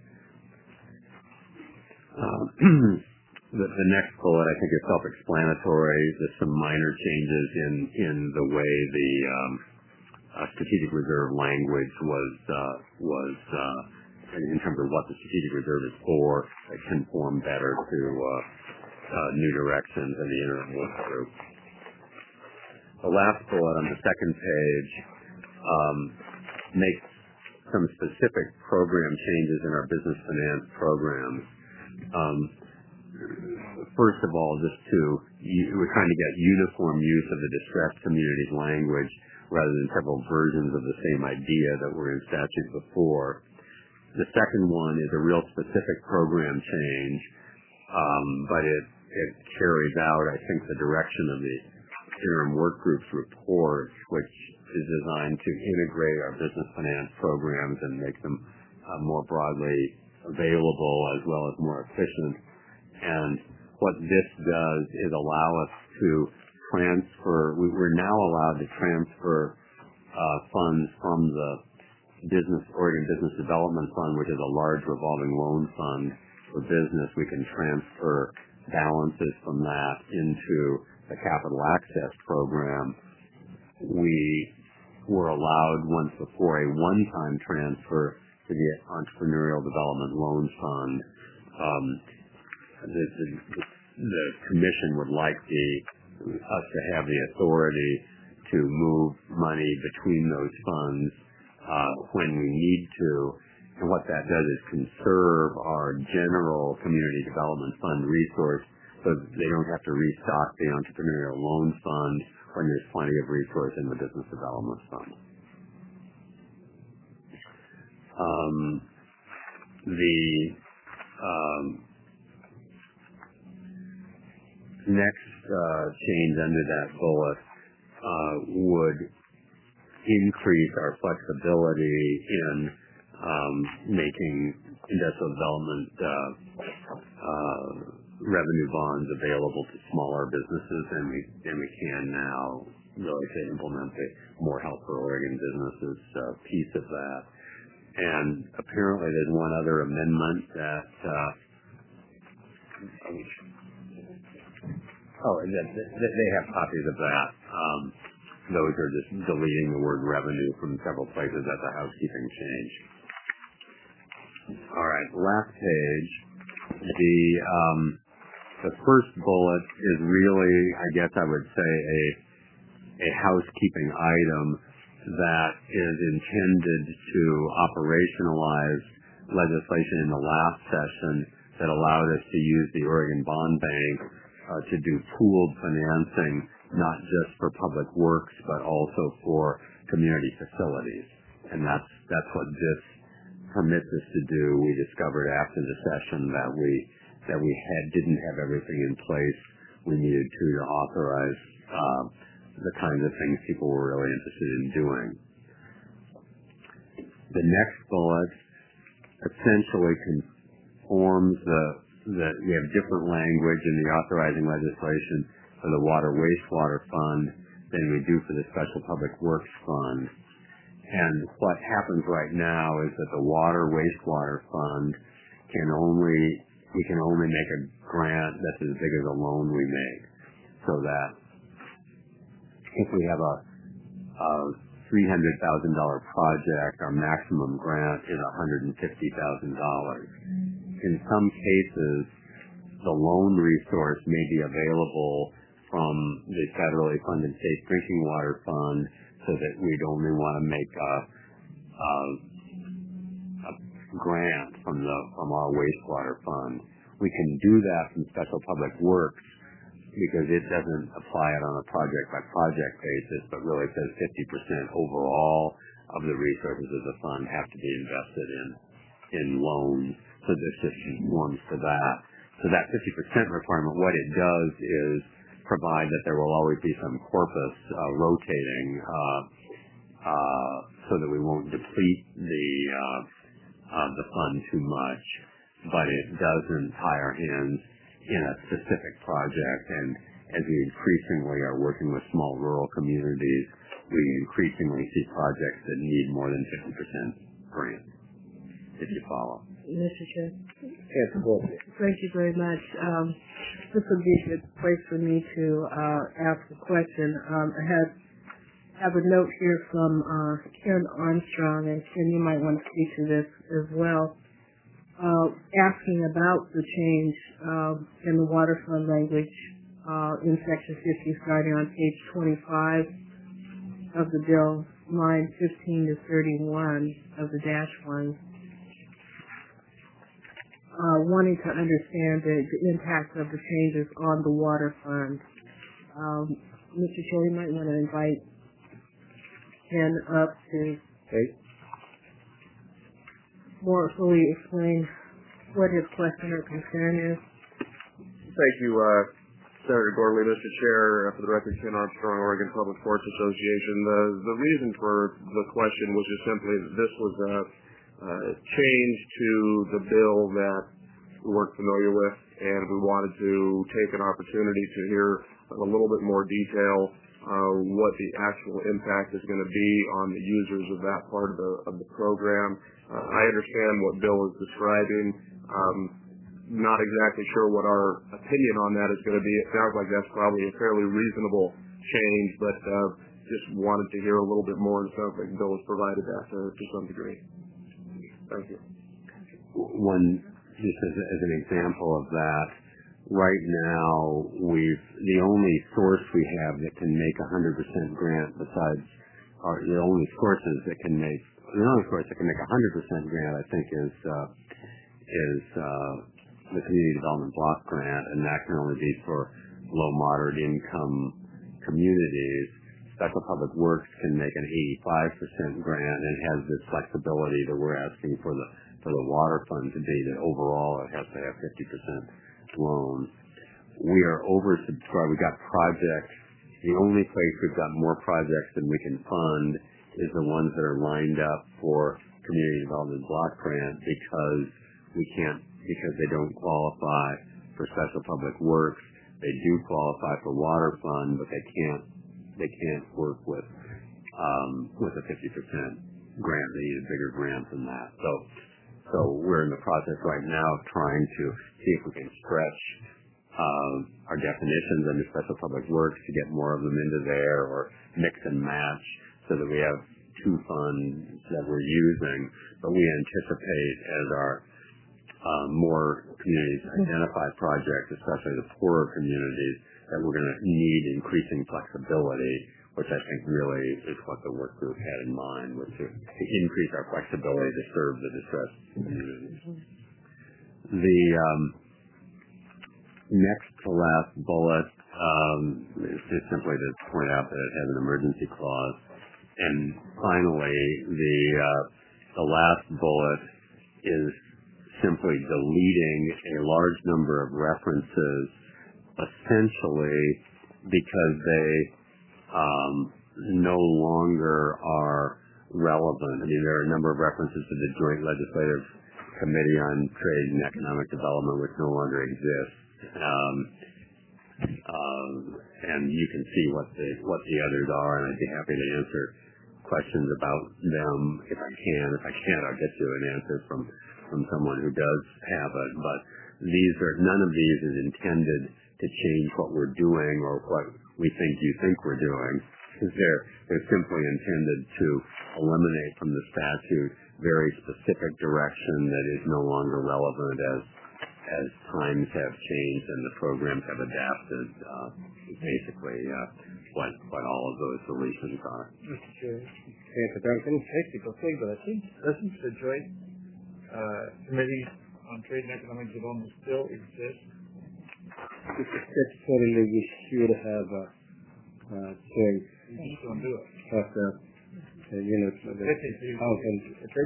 Uh, the, the next bullet, I think, is self-explanatory. There's some minor changes in in the way the um, uh, strategic reserve language was uh, was uh, in terms of what the strategic reserve is for. It conform better to uh, uh, new directions in the interim work group. The last bullet on the second page um, makes some specific program changes in our business finance programs. Um, first of all, just to, we're trying to get uniform use of the distressed communities language rather than several versions of the same idea that were in statute before. The second one is a real specific program change, um, but it, it carries out, I think, the direction of the interim work group's report, which is designed to integrate our business finance programs and make them uh, more broadly available as well as more efficient. And what this does is allow us to transfer, we, we're now allowed to transfer uh, funds from the Business Oregon Business Development Fund, which is a large revolving loan fund for business. We can transfer balances from that into the Capital Access Program. We were allowed once before a one-time transfer to the Entrepreneurial Development Loan Fund. Um, the, the, the Commission would like the, us to have the authority to move money between those funds uh, when we need to. And what that does is conserve our general Community Development Fund resource, so they don't have to restock the Entrepreneurial Loan Fund when there's plenty of resource in the Business Development Fund. Um, the um, next uh, change under that bullet uh, would increase our flexibility in um, making industrial development uh, uh, revenue bonds available to smaller businesses than we than we can now, really to implement the More Help for Oregon Businesses uh, piece of that. And apparently there's one other amendment that uh, oh, that, that they have copies of that. Um, those are just deleting the word revenue from several places. That's a housekeeping change. All right, last page. The um, the first bullet is really, I guess I would say, a a housekeeping item that is intended to operationalize legislation in the last session that allowed us to use the Oregon Bond Bank uh, to do pooled financing, not just for public works, but also for community facilities. And that's that's what this permits us to do. We discovered after the session that we that we had didn't have everything in place. We needed to to authorize uh, the kinds of things people were really interested in doing. The next bullet essentially conforms the, the we have different language in the authorizing legislation for the Water Wastewater Fund than we do for the Special Public Works Fund. And what happens right now is that the Water Wastewater Fund can only, we can only make a grant that's as big as a loan we make. So that if we have a, a three hundred thousand dollars project, our maximum grant is one hundred fifty thousand dollars. In some cases, the loan resource may be available from the federally funded Safe Drinking Water Fund, so that we'd only want to make a, a, a grant from the from our wastewater fund. We can do that from Special Public Works because it doesn't apply it on a project-by-project basis, but really says fifty percent overall of the resources of the fund have to be invested in in loans. So this just conforms to that. So that fifty percent requirement, what it does is provide that there will always be some corpus uh, rotating uh, uh, so that we won't deplete the uh, uh, the fund too much, but it doesn't tie our hands in a specific project. And as we increasingly are working with small rural communities, we increasingly see projects that need more than fifty percent grant, if you follow. Mister Chair. Yes, go ahead. Thank you very much. Um, this would be a good place for me to uh, ask a question. Um, I had have a note here from uh, Ken Armstrong, and Ken, you might want to speak to this as well, uh, asking about the change uh, in the water fund language uh, in Section fifty, starting on page twenty-five of the bill, line fifteen to thirty-one of the dash one. Uh, wanting to understand the, the impact of the changes on the water fund. Um, Mister Chair, you might want to invite Ken up to Okay. more fully explain what his question or concern is. Thank you, uh, Senator Gordley. Mister Chair, uh, for the record, Ken Armstrong, Oregon Public Ports Association. The, the reason for the question was just simply that this was a Uh, change to the bill that we weren't familiar with, and we wanted to take an opportunity to hear a little bit more detail uh, what the actual impact is going to be on the users of that part of the of the program. Uh, I understand what Bill is describing. Um, not exactly sure what our opinion on that is going to be. It sounds like that's probably a fairly reasonable change, but uh, just wanted to hear a little bit more. It sounds like Bill has provided that to, to some degree. Thank you. One, just as, as an example of that, right now we've the only source we have that can make a one hundred percent grant besides, or the only sources that can make the only source that can make a one hundred percent grant, I think, is uh, is uh, the Community Development Block Grant, and that can only be for low moderate income communities. Special Public Works can make an eighty-five percent grant and has this flexibility that we're asking for the for the water fund to be, that overall it has to have fifty percent loan. we are oversubscribed. We've got projects. The only place we've got more projects than we can fund is the ones that are lined up for community development block grant because we can't, because they don't qualify for special public works. They do qualify for water fund, but they can't, they can't work with, um, with a fifty percent grant. They need a bigger grant than that. So, so we're in the process right now of trying to see if we can stretch uh, our definitions under special public works to get more of them into there, or mix and match so that we have two funds that we're using. But we anticipate as our uh, more communities identify projects, especially the poorer communities, that we're going to need increasing flexibility, which I think really is what the work group had in mind, was to, to increase our flexibility to serve the distressed communities. The um, next to last bullet um, is just simply to point out that it has an emergency clause. And finally, the uh, the last bullet is simply deleting a large number of references, essentially because they um, no longer are relevant. I mean, there are a number of references to the Joint Legislative Committee on Trade and Economic Development, which no longer exists. Um, um, and you can see what the what the others are, and I'd be happy to answer questions about them if I can. If I can't, I'll get you an answer from from someone who does have it. But these are none of these is intended to change what we're doing or what we think you think we're doing. They're they're simply intended to eliminate from the statute very specific direction that is no longer relevant as as times have changed and the programs have adapted. Uh, basically, uh, what what all of those solutions are. Mister Chair, Senator Duncan, technical thing, but I think doesn't the Joint uh, Committee on Trade and Economic Development still exist? Statutorily, we should have a uh, choice. You just don't do it. Of the, the units of the housing.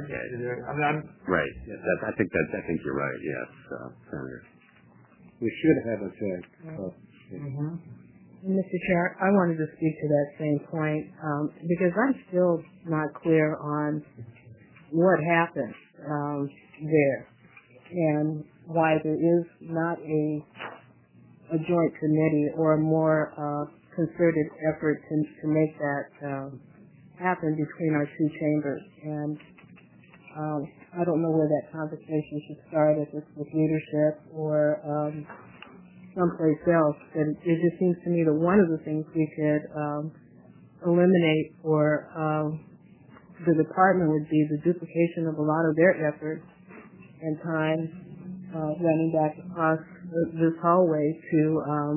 Right. Yeah, that, I think that I think you're right. Yes, uh, Senator. We should have a choice. Mm-hmm. Mister Chair, I wanted to speak to that same point um, because I'm still not clear on what happened um, there and why there is not a a joint committee or a more uh, concerted effort to, to make that um, happen between our two chambers. And um, I don't know where that conversation should start, if it's with leadership or um, someplace else. But it, it just seems to me that one of the things we could um, eliminate for um, the department would be the duplication of a lot of their efforts and time uh, running back across this hallway to, um,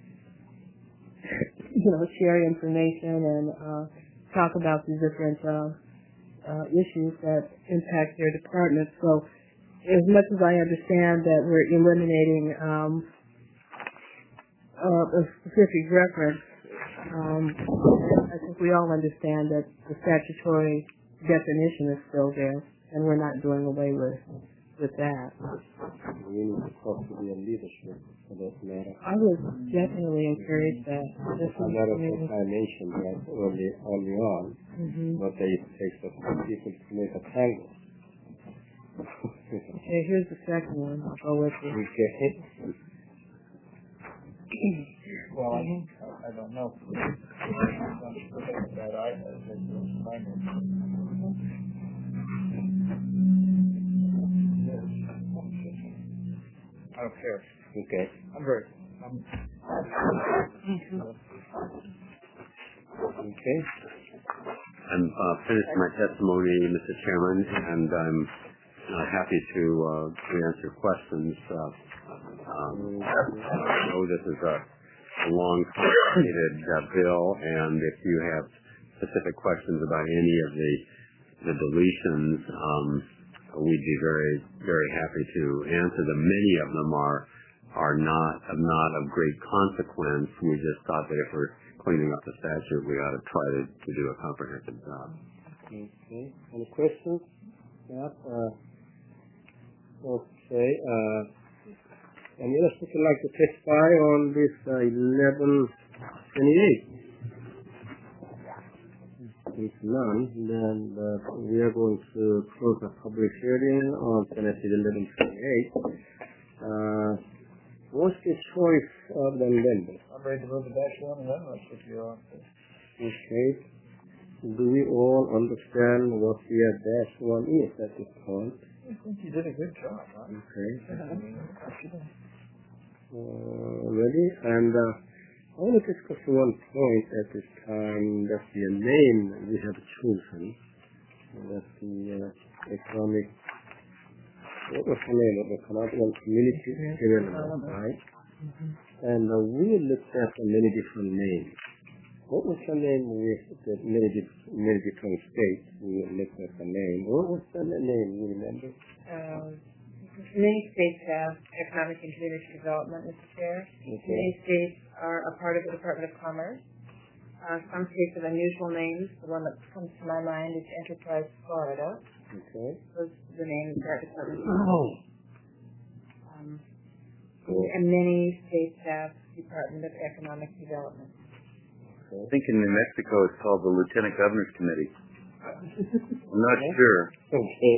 you know, share information and uh, talk about the different uh, uh, issues that impact their department. So, as much as I understand that we're eliminating um, uh, a specific reference, um, I think we all understand that the statutory definition is still there, and we're not doing away with with that. We need to talk to the leadership for that matter. I would definitely encourage that. This A lot of things I mentioned that early, early on, mm-hmm. but they take the people to make a tangle. Okay, here's the second one. I'll go with you. Okay. Well, I, I don't know. That I I don't care. Okay. I'm very. I'm okay. I'm uh, finished my testimony, Mister Chairman, and I'm uh, happy to uh, to answer questions. Uh, um, I know this is a, a long, complicated uh, bill, and if you have specific questions about any of the the deletions, um, we'd be very, very happy to answer them. Many of them are are not of not of great consequence. We just thought that if we're cleaning up the statute, we ought to try to, to do a comprehensive job. Okay. Any questions? Yeah. Uh, okay. Uh, Any other speaker like to testify on this uh, eleven twenty-eight? If none, then uh, we are going to close the public hearing on Senate Bill eleven twenty-eight. Uh, what's the choice of the amendment? I'm ready to move the dash one amendment if you are. Okay. Do we all understand what the uh, dash one is at this point? I think you did a good job, huh? Okay. Mm-hmm. Uh, ready? And uh, I want to discuss one point at this time. That's the name we have chosen. That's the uh, economic. What was the name of the Canadian Community Development, right? And uh, we looked at many different names. What was the name with the many, many different states? We looked at the name. What was the name? You remember? Um, many states have economic and community development, Mister Chair. Okay. Many states are a part of the Department of Commerce. Uh, some states have unusual names. The one that comes to my mind is Enterprise Florida. Okay. Was the name of that department. Oh. Um, Cool. And many states have Department of Economic Development. I think in New Mexico it's called the Lieutenant Governor's Committee. I'm not sure. Okay.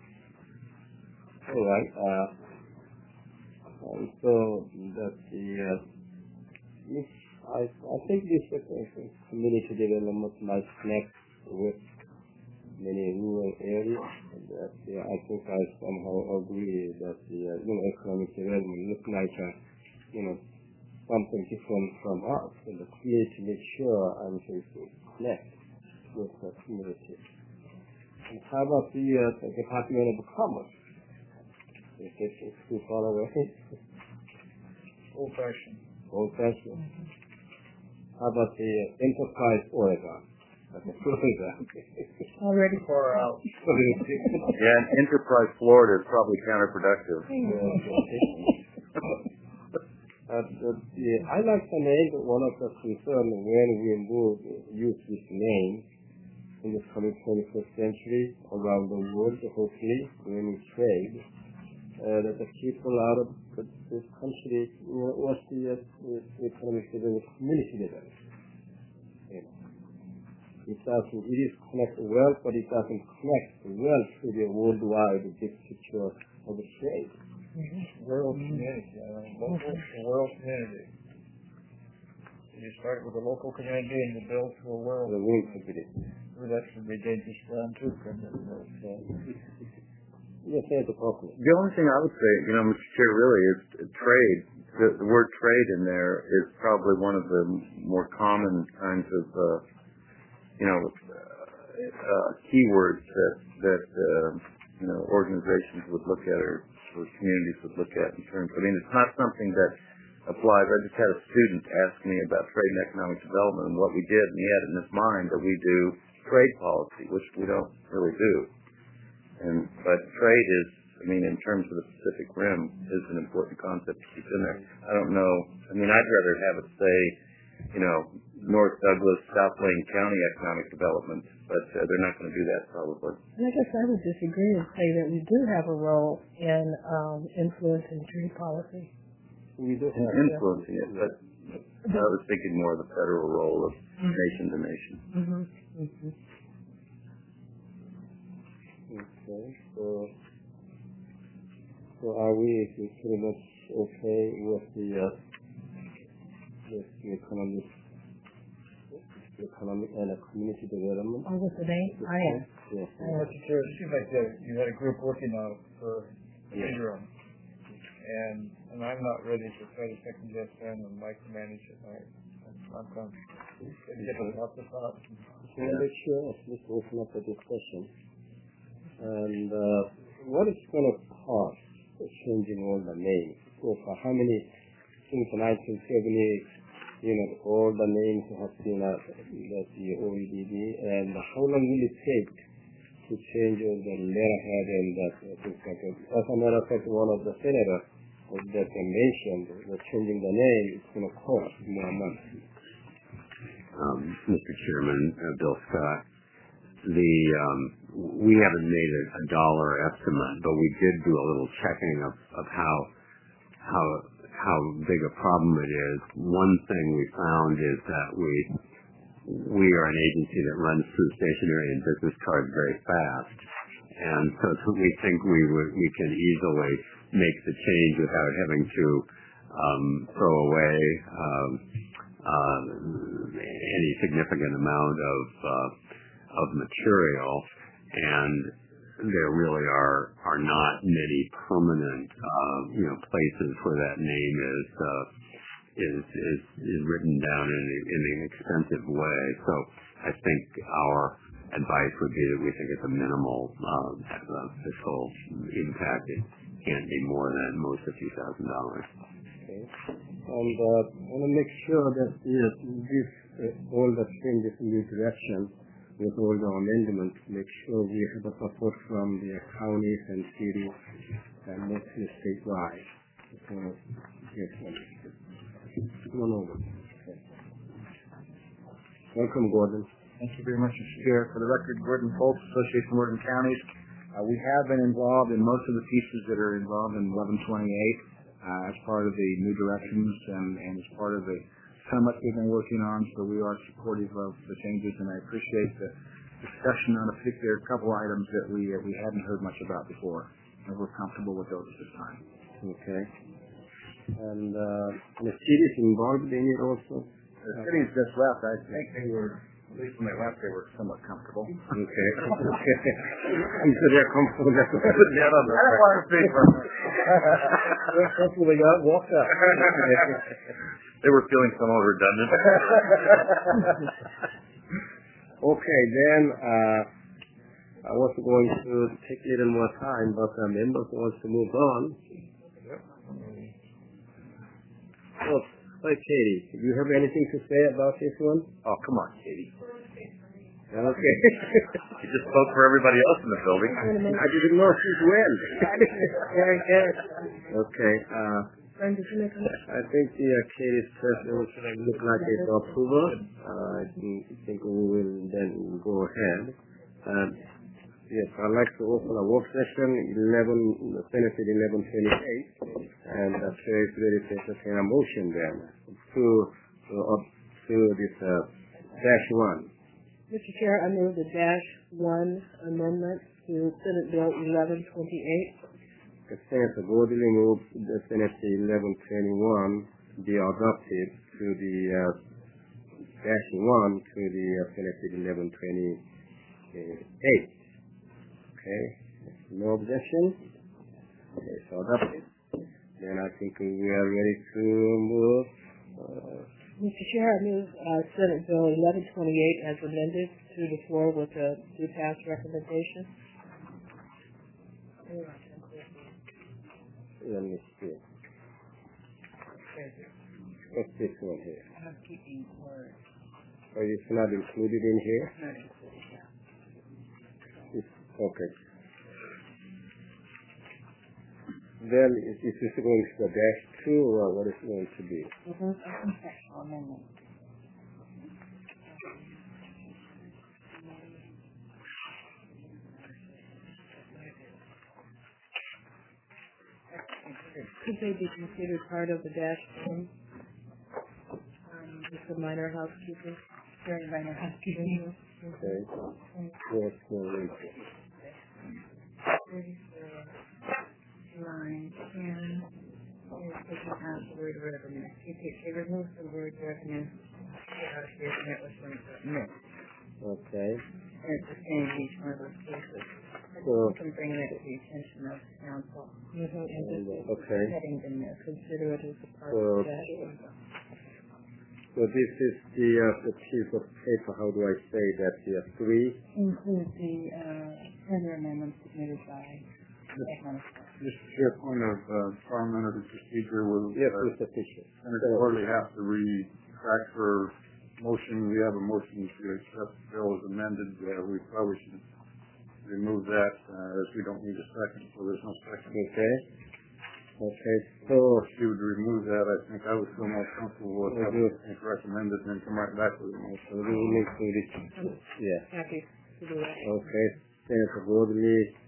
All right. Uh, and so that the uh, this, I I think this uh, community development might connect with many rural areas. And that yeah, I think I somehow agree that the uh, you know economic development looks like uh, you know. something different from us, and the community to make sure I'm going to connect with the community. And how about the, uh, the Department of Commerce? Is it too far away? Old fashioned. Old fashioned. How about the uh, Enterprise Oregon? Already far out. Yeah, and Enterprise Florida is probably counterproductive. Uh, the, the, I like the name, but one of the concerns when we move, use this name in the coming twenty-first century around the world, hopefully, when we trade, uh, that the people out of the, this country, you know, what's the, uh, the economic development, community development. You know. It doesn't, it is connected well, but it doesn't connect well to the worldwide big picture of the trade. Mm-hmm. World community, uh, local world community. You start with a local community and you build to a world. The world community. Well, that should be dangerous ground too, couldn't it? Yes, that's the problem. The only thing I would say, you know, Mister Chair, really is trade. The, the word trade in there is probably one of the more common kinds of, uh, you know, uh, uh, keywords that that uh, you know organizations would look at or or communities would look at in terms. I mean, it's not something that applies. I just had a student ask me about trade and economic development and what we did, and he had in his mind that we do trade policy, which we don't really do. And but trade is, I mean, in terms of the Pacific Rim, is an important concept to keep in there. I don't know. I mean, I'd rather have it say, you know, North Douglas, South Lane County economic development, but uh, they're not going to do that probably. And I guess I would disagree and say that we do have a role in um, influencing trade policy. We do have influencing it, but I was thinking more of the federal role of mm-hmm. nation to nation. Mm-hmm. Mm-hmm. Okay, so so are we pretty much okay with the uh, with the economic? Economic and community development. Oh, what's the name? I am. Yes. Well, Mister Chair, it seems like the, you had a group working on it for a yes. interim, and and I'm not ready to try to second guess them and micromanage it. I, I'm going to get it off the top. So let's sure let's open up the discussion. And uh, what is going to cost changing all the names? So for how many since nineteen seventy? You know, all the names have been at the O E D D, and how long will it take to change all the letterhead and that things like that? As a matter of fact, one of the senators that mentioned that changing the name is going to cost more money. Um, Mister Chairman, uh, Bill Scott, the um, we haven't made a, a dollar estimate, but we did do a little checking of, of how how how big a problem it is. One thing we found is that we we are an agency that runs through stationery and business cards very fast, and so we think we would we can easily make the change without having to um, throw away um, uh, any significant amount of uh, of material, and there really are are not many permanent uh, you know places where that name is uh, is, is is written down in, in an expensive way. So I think our advice would be that we think it's a minimal uh, fiscal impact. It can't be more than most a few thousand dollars. Okay. And uh, I want to make sure that yes, this uh, all the changes in this direction with all the amendments, make sure we have the support from the counties and cities and mostly statewide. So, yes, come on over. Okay. Welcome, Gordon. Thank you very much, Mister Chair. For the record, Gordon Foltz, Association of Oregon Counties. Uh, we have been involved in most of the pieces that are involved in eleven twenty-eight uh, as part of the new directions and, and as part of the summit we've been working on, so we are supportive of the changes, and I appreciate the discussion on a particular couple items that we uh, we hadn't heard much about before, and we're comfortable with those at this time. Okay. And uh, the cities involved in it also? The cities just left. I think they were, at least when they left, they were somewhat comfortable. Okay. I'm sure they're comfortable. I don't want to speak for them. They're comfortable. They got walked up. They were feeling somewhat redundant. Okay, then uh, I was going to take a little more time, but the members want to move on. So, hi, Katie. Do you have anything to say about this one? Oh, come on, Katie. Okay. You just spoke for everybody else in the building. I didn't know she's when. Very good. Okay. Uh, Brian, did you make a I think the uh, Katie's president look like it's approval. Uh, I think, think we will then go ahead. Uh, yes, I'd like to open a work session, eleven, Senate eleven twenty-eight, and uh, Chair is ready to entertain a motion then to, to, up to this uh, dash one. Mister Chair, I move the dash one amendment to Senate Bill eleven twenty-eight. The Senator Gordon moves the Senate eleven twenty-one be adopted to the uh, dash one to the uh, Senate eleven twenty-eight. Okay, no objection. Okay, so adopted. Then I think we are ready to move. Uh, Mister Chair, I move uh, Senate Bill eleven twenty-eight as amended to the floor with a due pass recommendation. Let me see. What's this one here? I'm keeping words. Oh, it's not included in here? Not included, yeah. It's, okay. Then is, is this going to the dash two, or what is it going to be? Mm-hmm. Conceptual amendment. Could they be considered part of the dash one? Um, just a minor housekeeping. Very minor housekeeping. Okay. Yes, no, wait. thirty-four, line ten, here's taking out the word revenue. You take, they remove the word revenue. Out of here, and it was going to miss. Okay. And it's the same in each one of those cases. So, we can bring that to the attention of council. Mm-hmm. and, uh, okay. Heading in there. Consider it as a part So, of the dash one. so this is the, uh, the piece of paper, how do I say that, the uh, three? Include the uh, further amendments submitted by Mister Chair, point of uh, parliamentary procedure will Yes, uh, Mister Fisher. Senator Gordley have to retract her motion. We have a motion to accept the bill as amended. Uh, we probably should remove that uh, as we don't need a second, so there's no second. Okay. Okay, so If she would remove that, I think I would feel more comfortable with Mhm. having it recommended and then come right back with a motion. we will need to, re- yeah. Happy to do that. Okay, Senator Gordon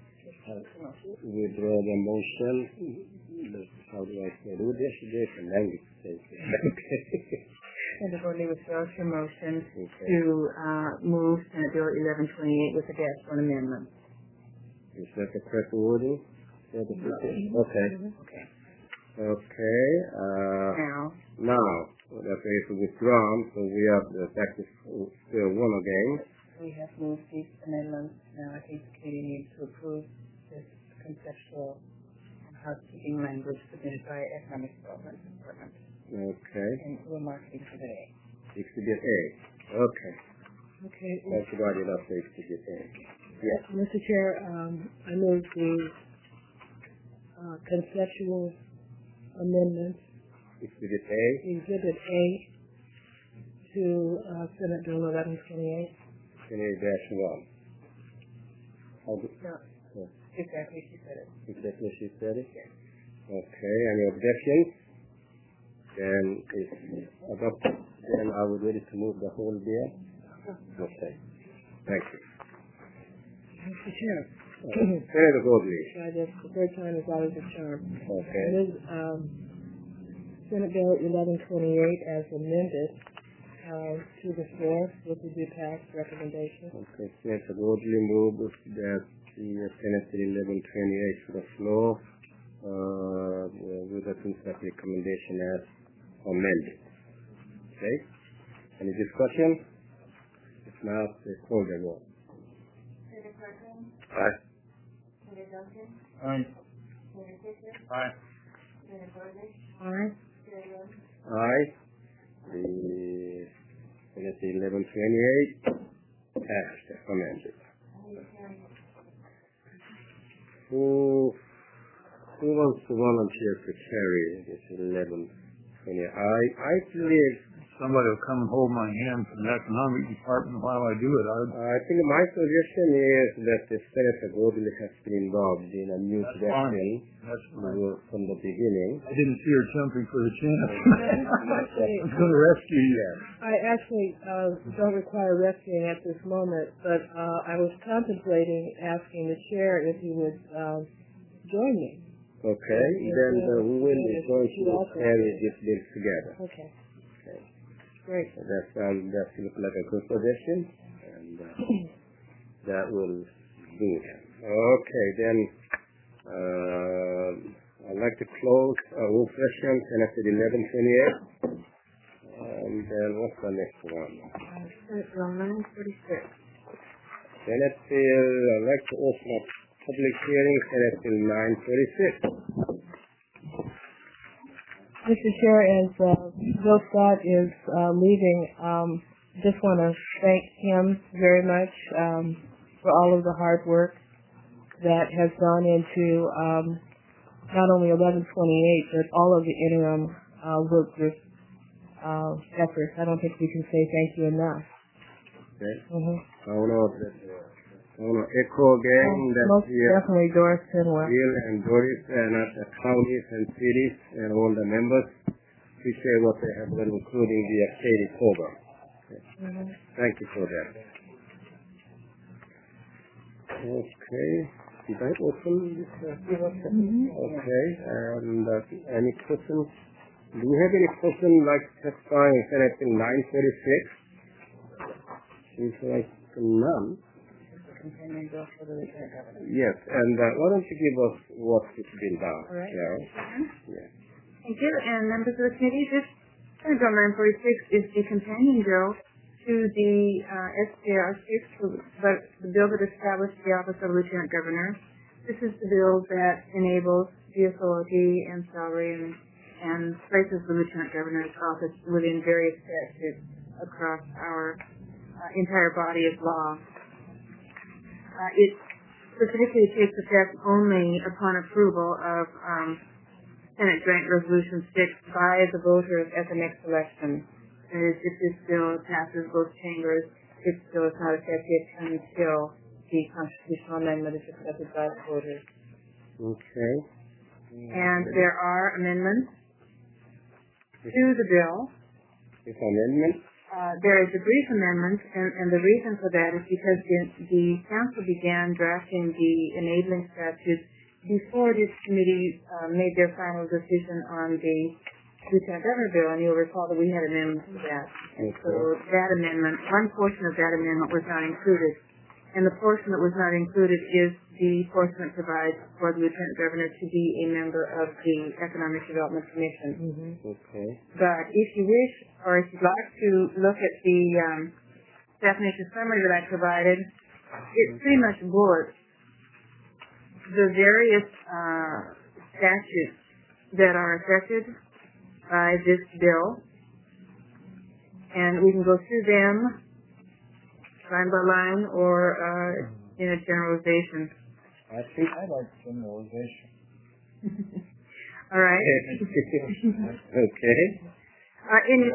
withdraw the motion. How do I say? Do this? This and language. Senator Gordley withdraws her motion okay. to uh, move Senate Bill eleven twenty-eight with a dash one amendment. Is that the correct wording? No. Okay. Okay. Okay. Uh, now. Now, that is withdrawn, so we have the fact is still one again. We have moved these amendments. Now I think the committee needs to approve this conceptual and housekeeping language submitted by Economic Development Department. Okay. And we're marking Exhibit A. Exhibit A. Okay. Okay. That's divided up to Exhibit A. Yes. Mister Chair, um, I move the uh, conceptual amendments. Exhibit A. Exhibit A to uh, Senate Bill eleven twenty-eight. twenty-eight dash one. How do, no. Yeah. Exactly, she said it. Exactly, she said it? Yes. Okay, any objections? Then it's adopted. Then are we ready to move the whole bill? Okay. Thank you. Mister Chair. Uh, Senator Gordley. I guess the third time is always a charm. Okay. This, um, Senate Bill eleven twenty-eight as amended uh, to the floor with the due pass recommendation. Okay, Senator Gordley moves that the Senate Bill eleven twenty-eight to the floor uh, with the two step recommendation as amended. Okay? Any discussion? If not, please call the roll. Senator Kirkland? Aye. Senator Duncan? Aye. Senator Fisher? Aye. Senator Gordley? Aye. Senator Aye. The Senate eleven twenty-eight passed as amended. Who who wants to volunteer to carry this eleven twenty? I I believe somebody will come and hold my hand from the economic department while I do it. I'd, I think my suggestion is that the Senator Gordley has been involved in a new That's direction That's from the beginning. I didn't see her jumping for the chance. I was going to rescue you. I actually uh, don't require rescuing at this moment, but uh, I was contemplating asking the chair if he would uh, join me. Okay, then uh, we will be going to carry this bill together. Okay. Okay. Great. So that sounds that looks like a good suggestion, and uh, that will do it. Okay, then uh, I'd like to close our work session, Senate eleven twenty-eight. And then what's the next one? Uh, Senate Bill nine forty-six. Senate Bill, I'd like to open up public hearing, Senate Bill nine forty-six. Mister Chair, as uh, Bill Scott is uh, leaving, um, just want to thank him very much um, for all of the hard work that has gone into um, not only eleven twenty-eight, but all of the interim uh, work group uh, efforts. I don't think we can say thank you enough. Okay. Mm-hmm. I want to I want to echo again Well, that most the definitely Doris Pinwell. Bill and Doris and uh, the counties and cities and all the members appreciate what they have done, including the Acadie program. Okay. Mm-hmm. Thank you for that. Okay. Did I open this? Uh, Mm-hmm. Okay. And uh, any questions? Do we have any questions like testifying in Senate Bill nine forty-six? Seems like none. Companion bill for the lieutenant governor. Yes, and uh, why don't you give us what has been done? All right. Yeah. Mm-hmm. Yeah. Thank you. And members of the committee, this Senate Bill nine forty-six is the companion bill to the uh, S J R six, but the bill that established the office of lieutenant governor. This is the bill that enables the authority and salary and, and places the lieutenant governor's office within various statutes across our uh, entire body of law. Uh, it specifically takes effect only upon approval of um, Senate Joint Resolution six by the voters at the next election. That is, if this bill passes both chambers, it still is not effective until the constitutional amendment is accepted by the voters. Okay. And there are amendments to the bill. This amendment? uh, there is a brief amendment, and, and the reason for that is because the, the council began drafting the enabling statutes before this committee uh, made their final decision on the Lieutenant Governor bill, and you'll recall that we had amendments to that. And so that amendment, one portion of that amendment was not included. And the portion that was not included is the portion that provides for the Lieutenant Governor to be a member of the Economic Development Commission. Mm-hmm. Okay. But if you wish, or if you'd like to look at the um, definition summary that I provided, it pretty much bullets the various uh, statutes that are affected by this bill, and we can go through them line by line or uh, in a generalization. I think I like generalization. All right. Okay. Uh, in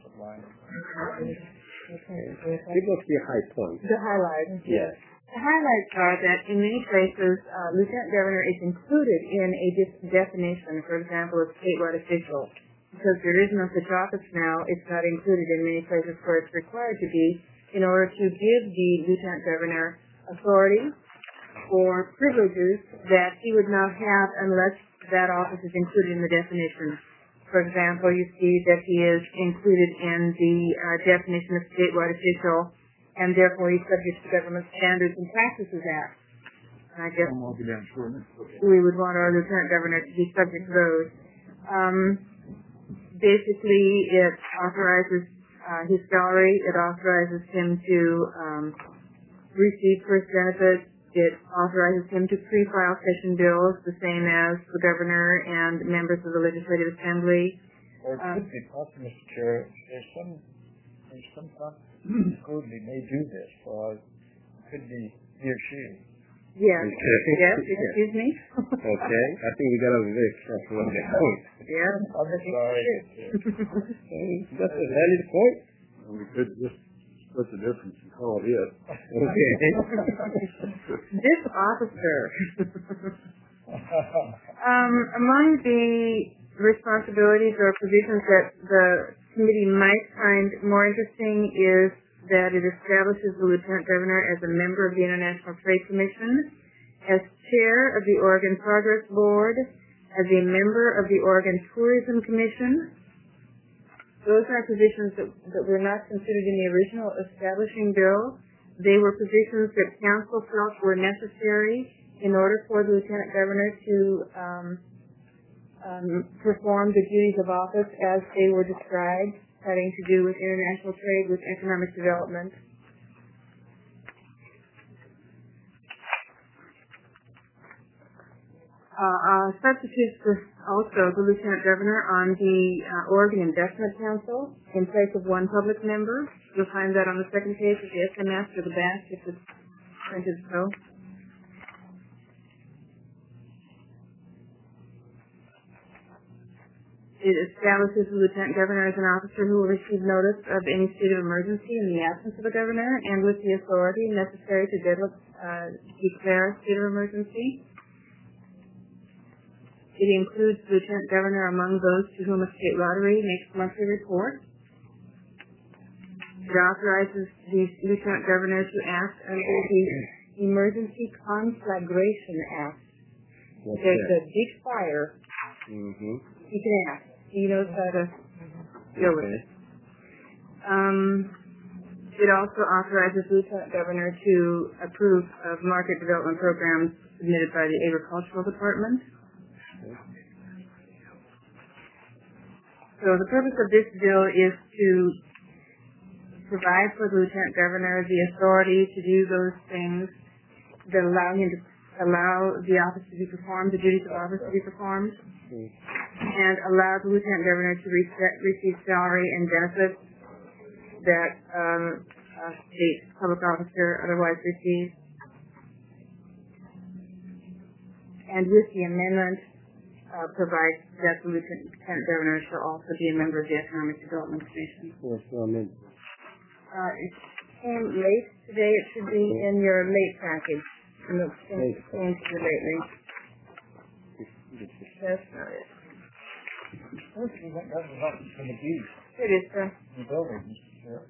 Give us the high point. the highlights. Yes. The highlights are that in many places, uh, Lieutenant Governor is included in a de- definition, for example, of statewide official. Because there is no such office now, it's not included in many places where it's required to be in order to give the Lieutenant Governor authority or privileges that he would not have unless that office is included in the definition. For example, you see that he is included in the uh, definition of statewide official, and therefore he's subject to Government Standards and Practices Act. And I guess we would want our Lieutenant Governor to be subject to those. Um, basically, it authorizes uh, his salary. It authorizes him to um, receive first benefits. It authorizes him to pre-file session bills, the same as the Governor and members of the Legislative Assembly. Or it Um, could be possible, Mister Chair, there's some, there's some scrutiny may do this, or it could be he or she. Yes. Okay. Yes, excuse me. Okay. I think we got to be very careful on that point. Yeah. I'm sorry. That's a valid point. We could just split the difference and call it it. Okay. This officer, um, among the responsibilities or provisions that the committee might find more interesting is that it establishes the Lieutenant Governor as a member of the International Trade Commission, as chair of the Oregon Progress Board, as a member of the Oregon Tourism Commission. Those are positions that, that were not considered in the original establishing bill. They were positions that council felt were necessary in order for the Lieutenant Governor to um, um, perform the duties of office as they were described, having to do with international trade, with economic development. Uh, uh, substitutes this also the Lieutenant Governor on the uh, Oregon Investment Council in place of one public member. You'll find that on the second page of the S M S or the back if it's printed so. It establishes the Lieutenant Governor as an officer who will receive notice of any state of emergency in the absence of a governor and with the authority necessary to de- uh, declare a state of emergency. It includes the Lieutenant Governor among those to whom a state lottery makes monthly reports. It authorizes the Lieutenant Governor to act under the Emergency Conflagration Act. What's There's that? a big fire. Mm-hmm. You can ask. He knows how to deal with it. Um, it also authorizes the Lieutenant Governor to approve of market development programs submitted by the Agricultural Department. So the purpose of this bill is to provide for the Lieutenant Governor the authority to do those things that allow him to allow the office to be performed, the duties of office to be performed, and allow the Lieutenant Governor to reset, receive salary and benefits that um, a state public officer otherwise receives. And with the amendment, uh, provides that the Lieutenant Governor shall also be a member of the Economic Development Commission. What's the amendment? Uh, it came late today. It should be in your late package. And it came came to you lately. That's not it. That was not from the deed. It is, sir. The building. Chair.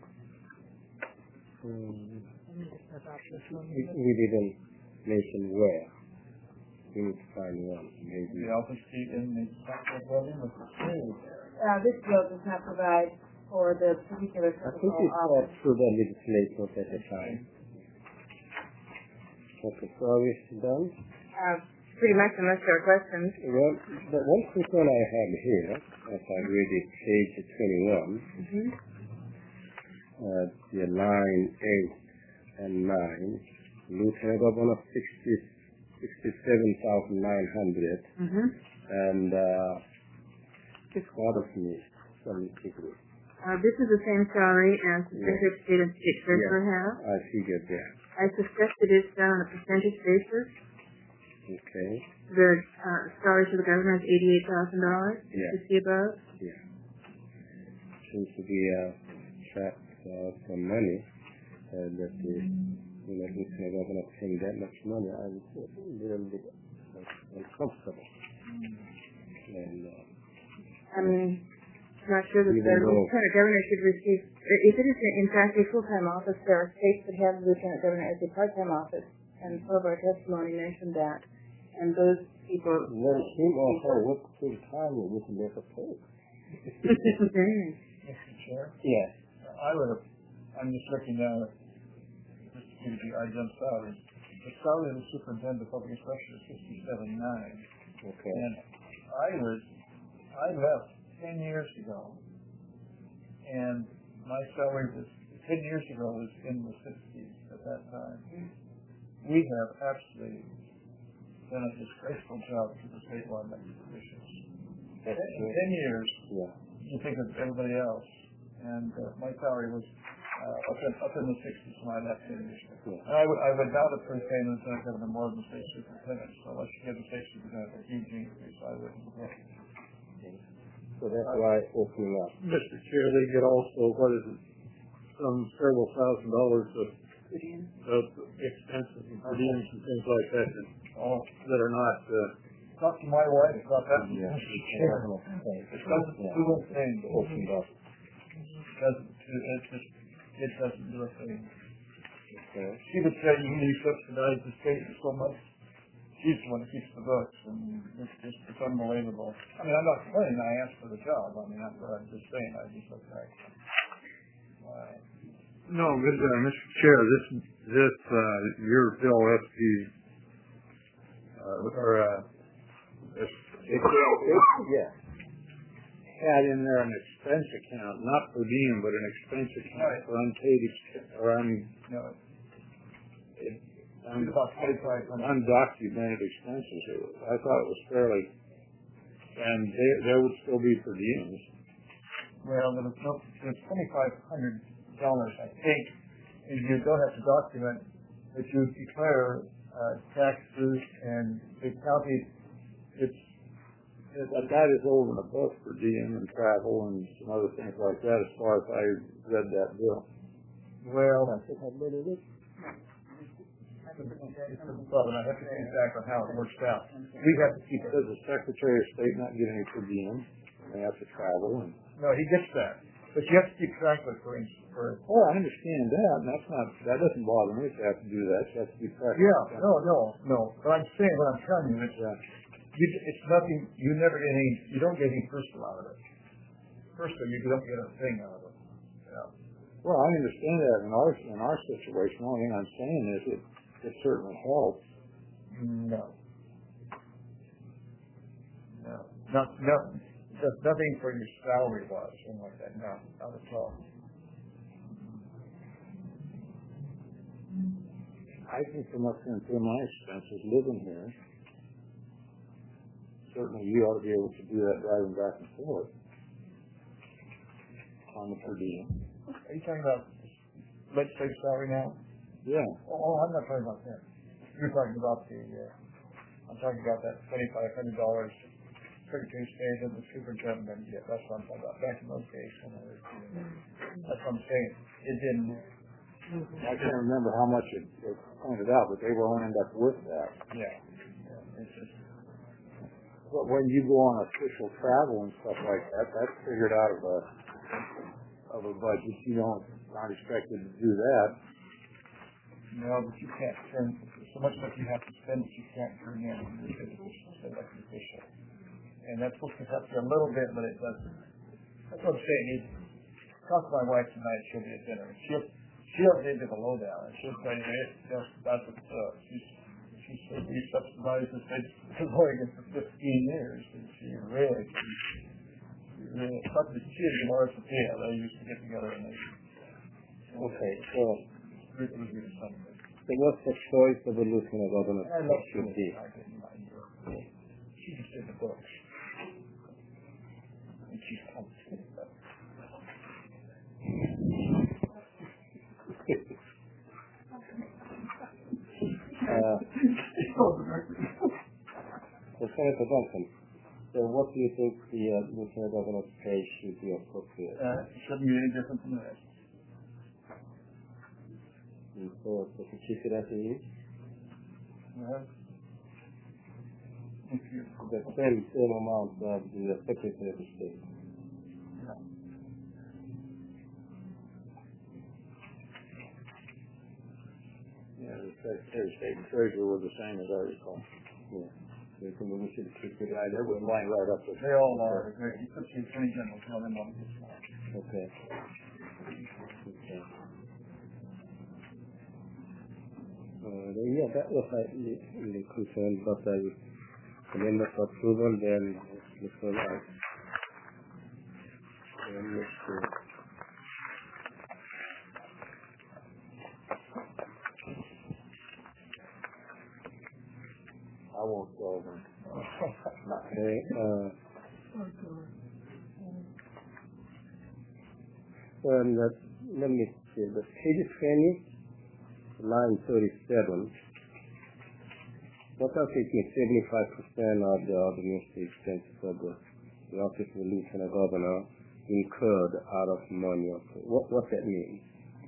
Um, we, we didn't mention where. We need to find one. Maybe. The office seat in the Capitol building was approved. Uh, this bill does not provide for the particular I think physical we thought office. through the legislature at the time. Okay, so are we done? Uh, pretty much, unless there are questions. Well, the one question I have here, as I read it, page twenty-one, Mm-hmm. uh, the line eight and nine, Lieutenant Governor sixty, sixty-seven thousand nine hundred, Mm-hmm. and uh, this bothers me some degree. Uh, this is the same salary as the Yeah. Secretary of State and State Treasurer Yeah, have. I figured that. I suspect it is done on a percentage basis. Okay. The uh, salary to the governor is eighty-eight thousand dollars. Yeah. You see above? Yeah. Seems to be a trap uh, some money uh, that the you know, Lieutenant Governor paying that much money. I'm a little bit uncomfortable. And uh, I'm not sure that the Even though- lieutenant governor should receive, if it is in fact a full-time office, there are states that have the lieutenant governor as a part-time office, and some of our testimony mentioned that, and those people... let him or her work full time with lesser pay. Mister Chair? Yes. I would have, I'm just looking down at just to give you the item salary. The salary of the superintendent of public instruction is sixty-seven nine. Okay. And I was, I left ten years ago, and my salary was, ten years ago was in the sixties at that time. We have absolutely done a disgraceful job to the statewide elected officials. In ten years, Yeah. you think of everybody else, and uh, my salary was uh, up, in, up in the sixties when I left ten years ago. Yeah. And I would, I would not approve paying the lieutenant governor more than the state superintendent, so unless you give the state superintendent a huge increase, I wouldn't. So that's why opening up. Mister Chair, they get also, what is it, some several thousand dollars of, of expenses and per diems and things like that that, all, that are not, uh, talk to my wife about that. Yeah. Mister Chair. It doesn't do a thing to open it up. It doesn't, it just, it doesn't do a thing. Okay. She would say you need to subsidize the state so much. She's the one that keeps the books, and it's just, it's unbelievable. I mean, I'm not complaining, I asked for the job. I mean, that's what I'm just saying. I just look like, wow. No, Mister Uh, Mister Chair, this, this, uh, your bill has to be, uh, or, uh, this, It, it, yeah. had in there an expense account, not per diem, but an expense account Right. for unpaid, ex- or un, No, it, it's about twenty-five hundred. undocumented expenses. It was, I thought it was fairly, and they, there would still be per diems. Well, there was no, there's twenty-five hundred dollars, I think, and you don't have to document that you declare uh, taxes and the county, it's, But that is over and above per diem and travel and some other things like that as far as I read that bill. well, I think I read it. It's a problem. I have to think back on how it works out. We have to keep it. Does the Secretary of State not get any per diem? They have to travel and... No, he gets that. But you have to keep track of it for instance. For, Oh, I understand that, and that's not, that doesn't bother me if you have to do that. You have to keep track of yeah, it. no, no, no. But I'm saying, what I'm telling you, it's, Yeah. you, it's nothing, you never get any, you don't get any personal out of it. Personal, you don't get a thing out of it. Yeah. Well, I understand that in our, in our situation. The only thing I'm saying is it, it certainly helps. No. No. Not, no, just nothing for your salary wise, something like that. No, not at all. I can come up here and pay my expenses living here. Certainly you ought to be able to do that driving back and forth on the per diem. Are you talking about legislative salary now? Yeah. Oh, I'm not talking about that. You're talking about the, uh, I'm talking about that twenty-five hundred dollars Secretary of State and the superintendent. Yeah, that's what I'm talking about. Back in those days when I was doing that. That's what I'm saying. It didn't. I can't remember how much it, it pointed out, but they will end up with that. Yeah. Yeah. It's just. But when you go on official travel and stuff like that, that's figured out of a, of of a budget. You don't, not expected to do that. No, but you can't turn, so much like you have to spend that you can't turn in as an elected official. And that's supposed to help you a little bit, but it doesn't. That's what I'm saying. Is, talk to my wife tonight, she'll be at dinner. She'll, she'll get into the lowdown, and she'll tell you, hey, that's, that's what, uh, she's, she said we subsidized the state of Oregon for fifteen years, and she really, she really, something she and Morris and Pia, they used to get together and they, Okay, so, it was really something. so what's the choice of the lieutenant governor I love should be? I didn't mind her. She just did the books. And she's comfortable. uh, so Senator Duncan, so what do you think the uh, lieutenant governor's pay should be appropriate? Uh, it shouldn't be any different from the rest. And so, so to keep it as it is? Well, if you, The same, same amount of the Secretary of State. yeah. Yeah, the Secretary of State and Treasurer were the same as I recall. Yeah. So you think we should keep it Yeah, they would line right up with. They all are. You put the Attorney General, tell them on this one. Okay. Okay. Uh, yeah, that was my the, the concern, but I remember for approval, then look for that. Then let's see. I won't go over. Okay, uh, and that, let me see, the page twenty, line thirty-seven, what are taking seventy-five percent of the administrative expenses of the, the office of the lieutenant governor incurred out of money? What, what that means?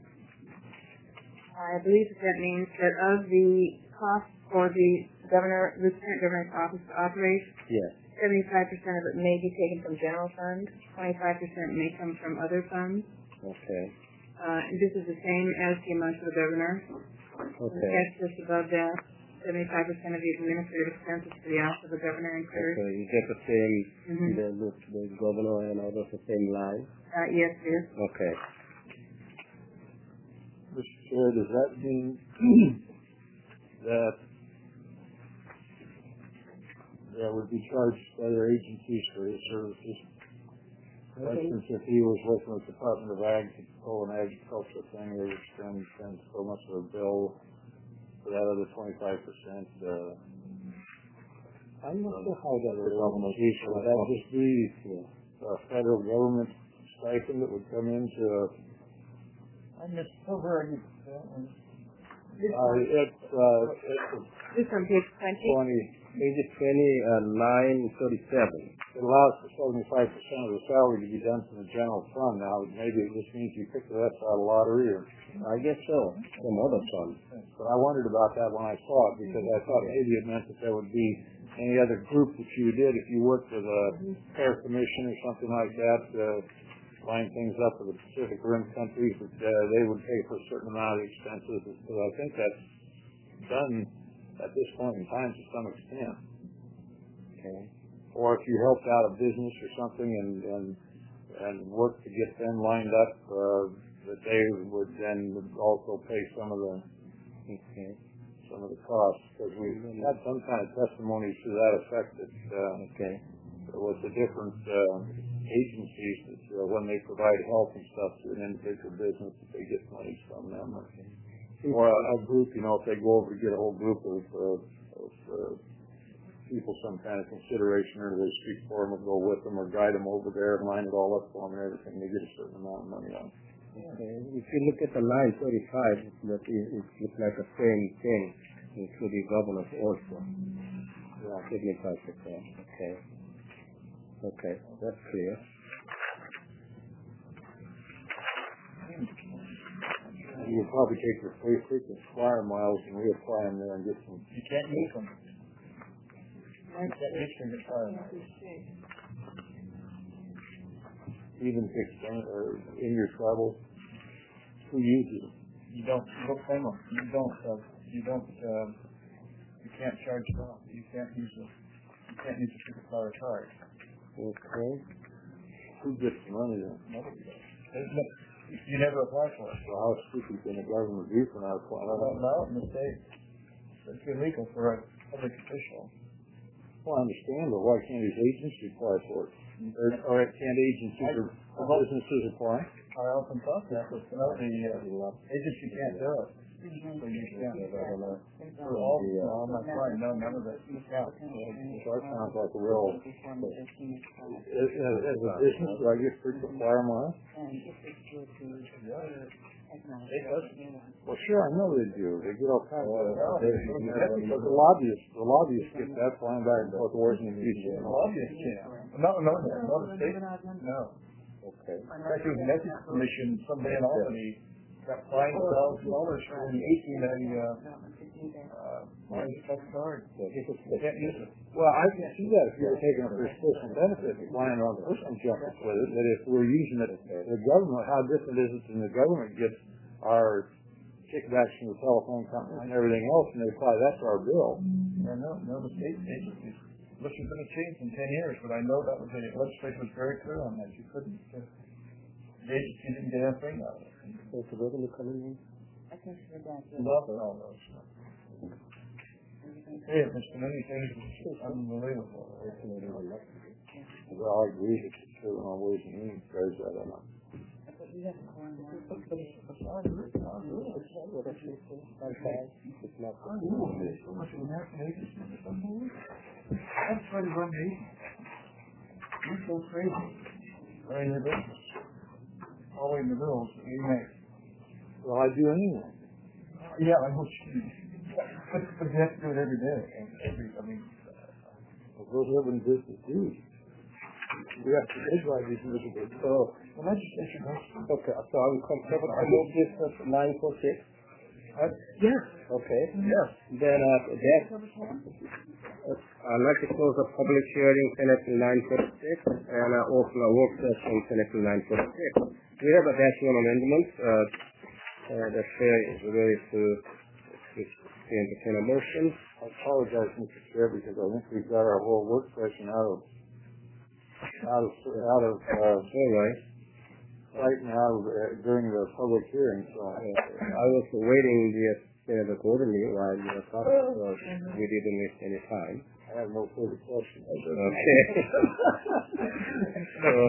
I believe that that means that of the cost for the governor, lieutenant governor's office to operate, Yes. seventy-five percent of it may be taken from general fund, twenty-five percent may come from other funds. Okay. Uh, and this is the same as the amount for the governor. Okay. That's just above that, seventy-five percent of the administrative expenses for the office of the governor incurred. Okay, you get the same, Mm-hmm. the, the, the governor and others the same line? Uh, yes, it is. Okay. Mister Chair, does that mean that that would be charged to other agencies for his services? For instance, if he was working with the Department of Ag to pull an agricultural thing, they would spend, spend so much of a bill for that other twenty-five percent. Uh, I'm not sure how that would would Would that just be a federal government stipend that would come into a I missed over again. Uh, it's, uh, it's This on page twenty? twenty, Page twenty, uh, line thirty-seven. it allows for seventy-five percent of the salary to be done from the general fund. Now, maybe it just means you pick the rest out of the lottery, or, I guess so, some other fund. but I wondered about that when I saw it, because I thought maybe it meant that there would be any other group that you did, if you worked with a fair commission or something like that, uh, line things up with the Pacific Rim countries, that uh, they would pay for a certain amount of expenses. So I think that's done at this point in time to some extent. Okay. Or if you helped out a business or something and and and worked to get them lined up, uh, that they would then would also pay some of the Okay. some of the costs, because we had some kind of testimonies to that effect that uh, Okay. there was the different uh, agencies that uh, when they provide help and stuff to an individual business, that they get money from them. Okay. Or a, a group, you know, if they go over to get a whole group of, uh, of uh, people some kind of consideration, or they speak for them or go with them or guide them over there and line it all up for them and everything, they get a certain amount of money on it. Okay. If you look at the line thirty-five, that is, it looks like the same thing, including governors also. Yeah, seventy-five percent. Okay. Okay, that's clear. You'll probably take your free frequent flyer miles and reapply them there and get some. You can't use them. You can't use them to fire. even to explain or in your travels? Who uses it? You don't, you don't pay them. You don't, uh, you don't, um, you can't charge it off. You can't use a, you can't use a super power card. Okay. Who gets the money then? Nobody does. There's no, you never apply for it. Well, how stupid can the government be for not applying? I don't know. In the state, it's illegal for a public official. Well, I understand, but why can't these agencies apply for it? Or, or can't agencies or businesses apply? I often thought that, but no, the uh, agency can't do it. So you can't. For all, all my clients, no, none of it counts. So that sounds like a real. As, as a business, do I get free to fire mine? Well, sure, I know they do. They get all kinds of. But the lobbyists, the lobbyists get that flying back and forth to Washington D C. The lobbyists can't. No, no, no, no, the state, no. Okay. In fact, there was an ethics commission someday in Albany got fined a thousand dollars for the eighteen ninety uh uh Mastercard card. They can't use it. Well, I can see that if you were taking it for personal benefit, flying around personal justice with it, that if we're using it, the government, how different is it than the government gets our kickbacks from the telephone company and everything else, and they apply that to our bill. Yeah, no, no, the state agencies. This has been a change in ten years, but I know that was the legislature was very clear on that. You couldn't, uh, the agency didn't get anything out of it. So it's a revenue coming in? I think so, that. Love all those. Hey, there's so many things that's unbelievable. Well, I agree. It's true in all ways and means. There's that, I know. You have to call him now. It's not what I say. It's not so much American agency. That's why they run the agency. You're so crazy. They're in your business. Following the rules that you make. Well, I do anyway. Yeah, I wish you but, but you have to do it every day. And every, I mean, well, those live in business do. We have to visualize these individuals. So, the legislature does. Okay, so I'm comfortable. I move this at nine four six. Yes. Okay. Yes. Then after that, I'd like to close the public hearing Senate nine forty-six and uh, open a work session Senate nine forty-six. We have a dash one amendment. Uh, uh, the chair is ready to, to, to entertain a motion. I apologize, Mister Chair, because I think we've got our whole work session out of out of out of uh, right. right now uh, during the public hearing. So uh, I was waiting the Senator Gordonly while you were talking, so we didn't waste any time. I have no further questions. Okay. so,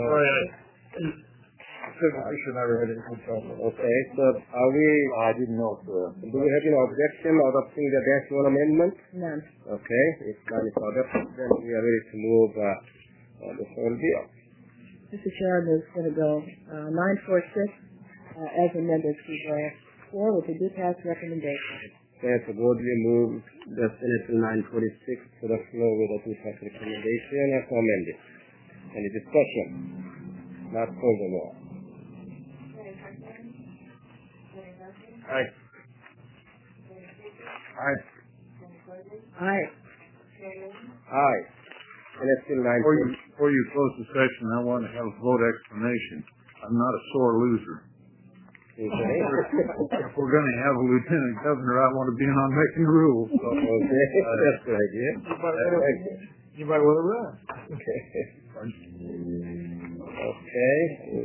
okay, so are we? I didn't know if. Uh, do we have any objection of adopting the dash one amendment? None. Okay, if none is adopted, then we are ready to move uh, uh, the whole bill. Mister Chair, I move Senate Bill uh, nine forty-six uh, as amended to the floor with a due pass recommendation. Senator Gordonly moved the Senate Bill nine forty-six to the floor with a due pass recommendation as amended. Any discussion? Not called the law. Aye. Aye. Aye. Aye. Senate Bill nine Before you, forty-six. before you close the session, I want to have a vote explanation. I'm not a sore loser. Okay. If we're going to have a lieutenant governor, I want to be in on making rules. So, okay, uh, that's the idea. You might, uh, you might want to run. Okay. Okay.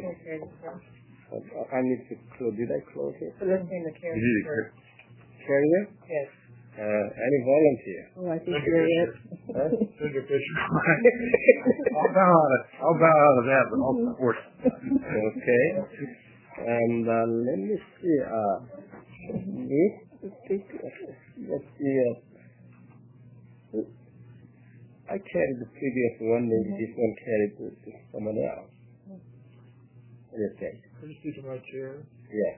I need to close. Did I close it? Soliciting the carrier. You need to- Carrier? Yes. Uh, any volunteer? Oh, I think you're it. Huh? Senator Fisher. I'll bow out of, I'll bow out of that, but I'll support it. Okay. And uh, let me see. Uh, this, let's see. Uh, I carried the previous one. Maybe this one carried to, to someone else. Okay. Can you speak to my chair? Yes.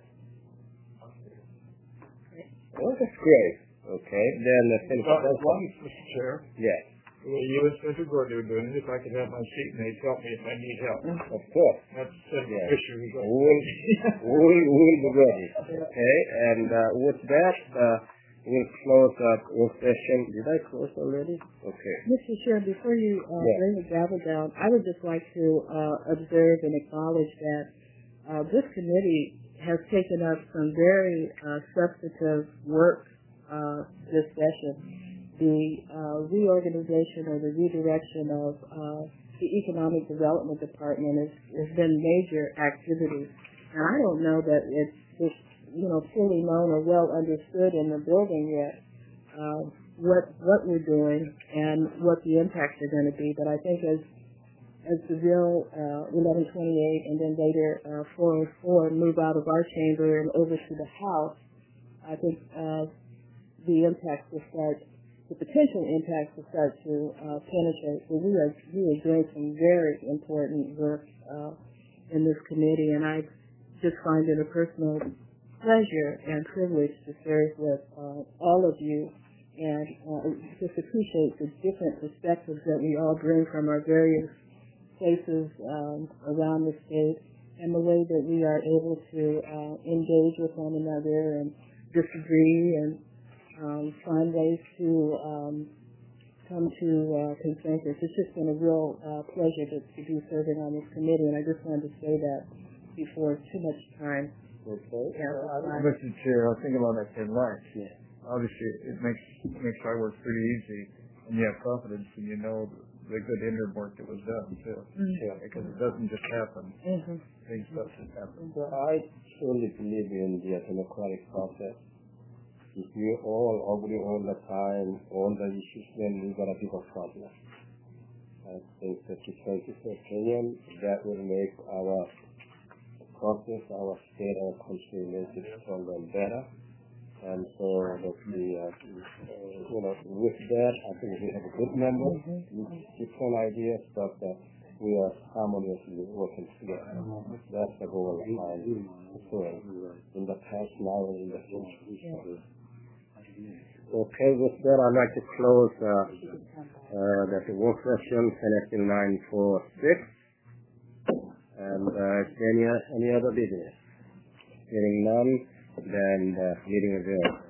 Oh, that's great. Okay. Then uh, Well, as long as, Mister Chair, yes. the way you and Senator Gordon are doing it, if I could have my seatmates help me if I need help. Of course. That's Senator Yes. Fisher who's We'll, we'll, we'll be ready. Okay. And uh, with that, uh, we'll close that work session. Did I close already? Okay. Mister Chair, before you uh, yeah. bring the gavel down, I would just like to uh, observe and acknowledge that uh, this committee has taken up some very uh, substantive work uh, this session. The uh, reorganization or the redirection of uh, the Economic Development Department has, has been major activity. And I don't know that it's, it's you know, fully known or well understood in the building yet uh, what what we're doing and what the impacts are going to be. But I think as as the bill uh, eleven twenty-eight and then later uh, four oh four move out of our chamber and over to the House, I think uh, the impacts will start, the potential impacts will start to uh, penetrate. So we are we are doing some very important work uh, in this committee, and I just find it a personal pleasure and privilege to serve with uh, all of you, and uh, just appreciate the different perspectives that we all bring from our various places um, around the state, and the way that we are able to uh, engage with one another and disagree and um, find ways to um, come to uh, consensus. It's just been a real uh, pleasure to, to be serving on this committee, and I just wanted to say that before too much time. Okay. Yeah, uh, Mister Chair, I was thinking about that ten lakhs. Yeah. Obviously, it makes it makes our work pretty easy, and you have confidence, and you know the good inner work that was done too. Mm-hmm. Yeah, because it doesn't just happen. Mm-hmm. Things don't just happen. So I truly believe in the democratic process. If we all agree all the time on the issues, then we're gonna be a problem. I think that the twenty-first opinion that will make our process, our state, our country make it stronger and better. And so that we, uh, you know, with that, I think we have a good number, mm-hmm. different ideas, but uh, we are harmoniously working together. That's the goal of mine, in the past, now, and in the future. Okay, with that, I'd like to close uh, uh, the work session connecting nine four six. And uh, any, any other business? Hearing none, then the meeting is adjourned.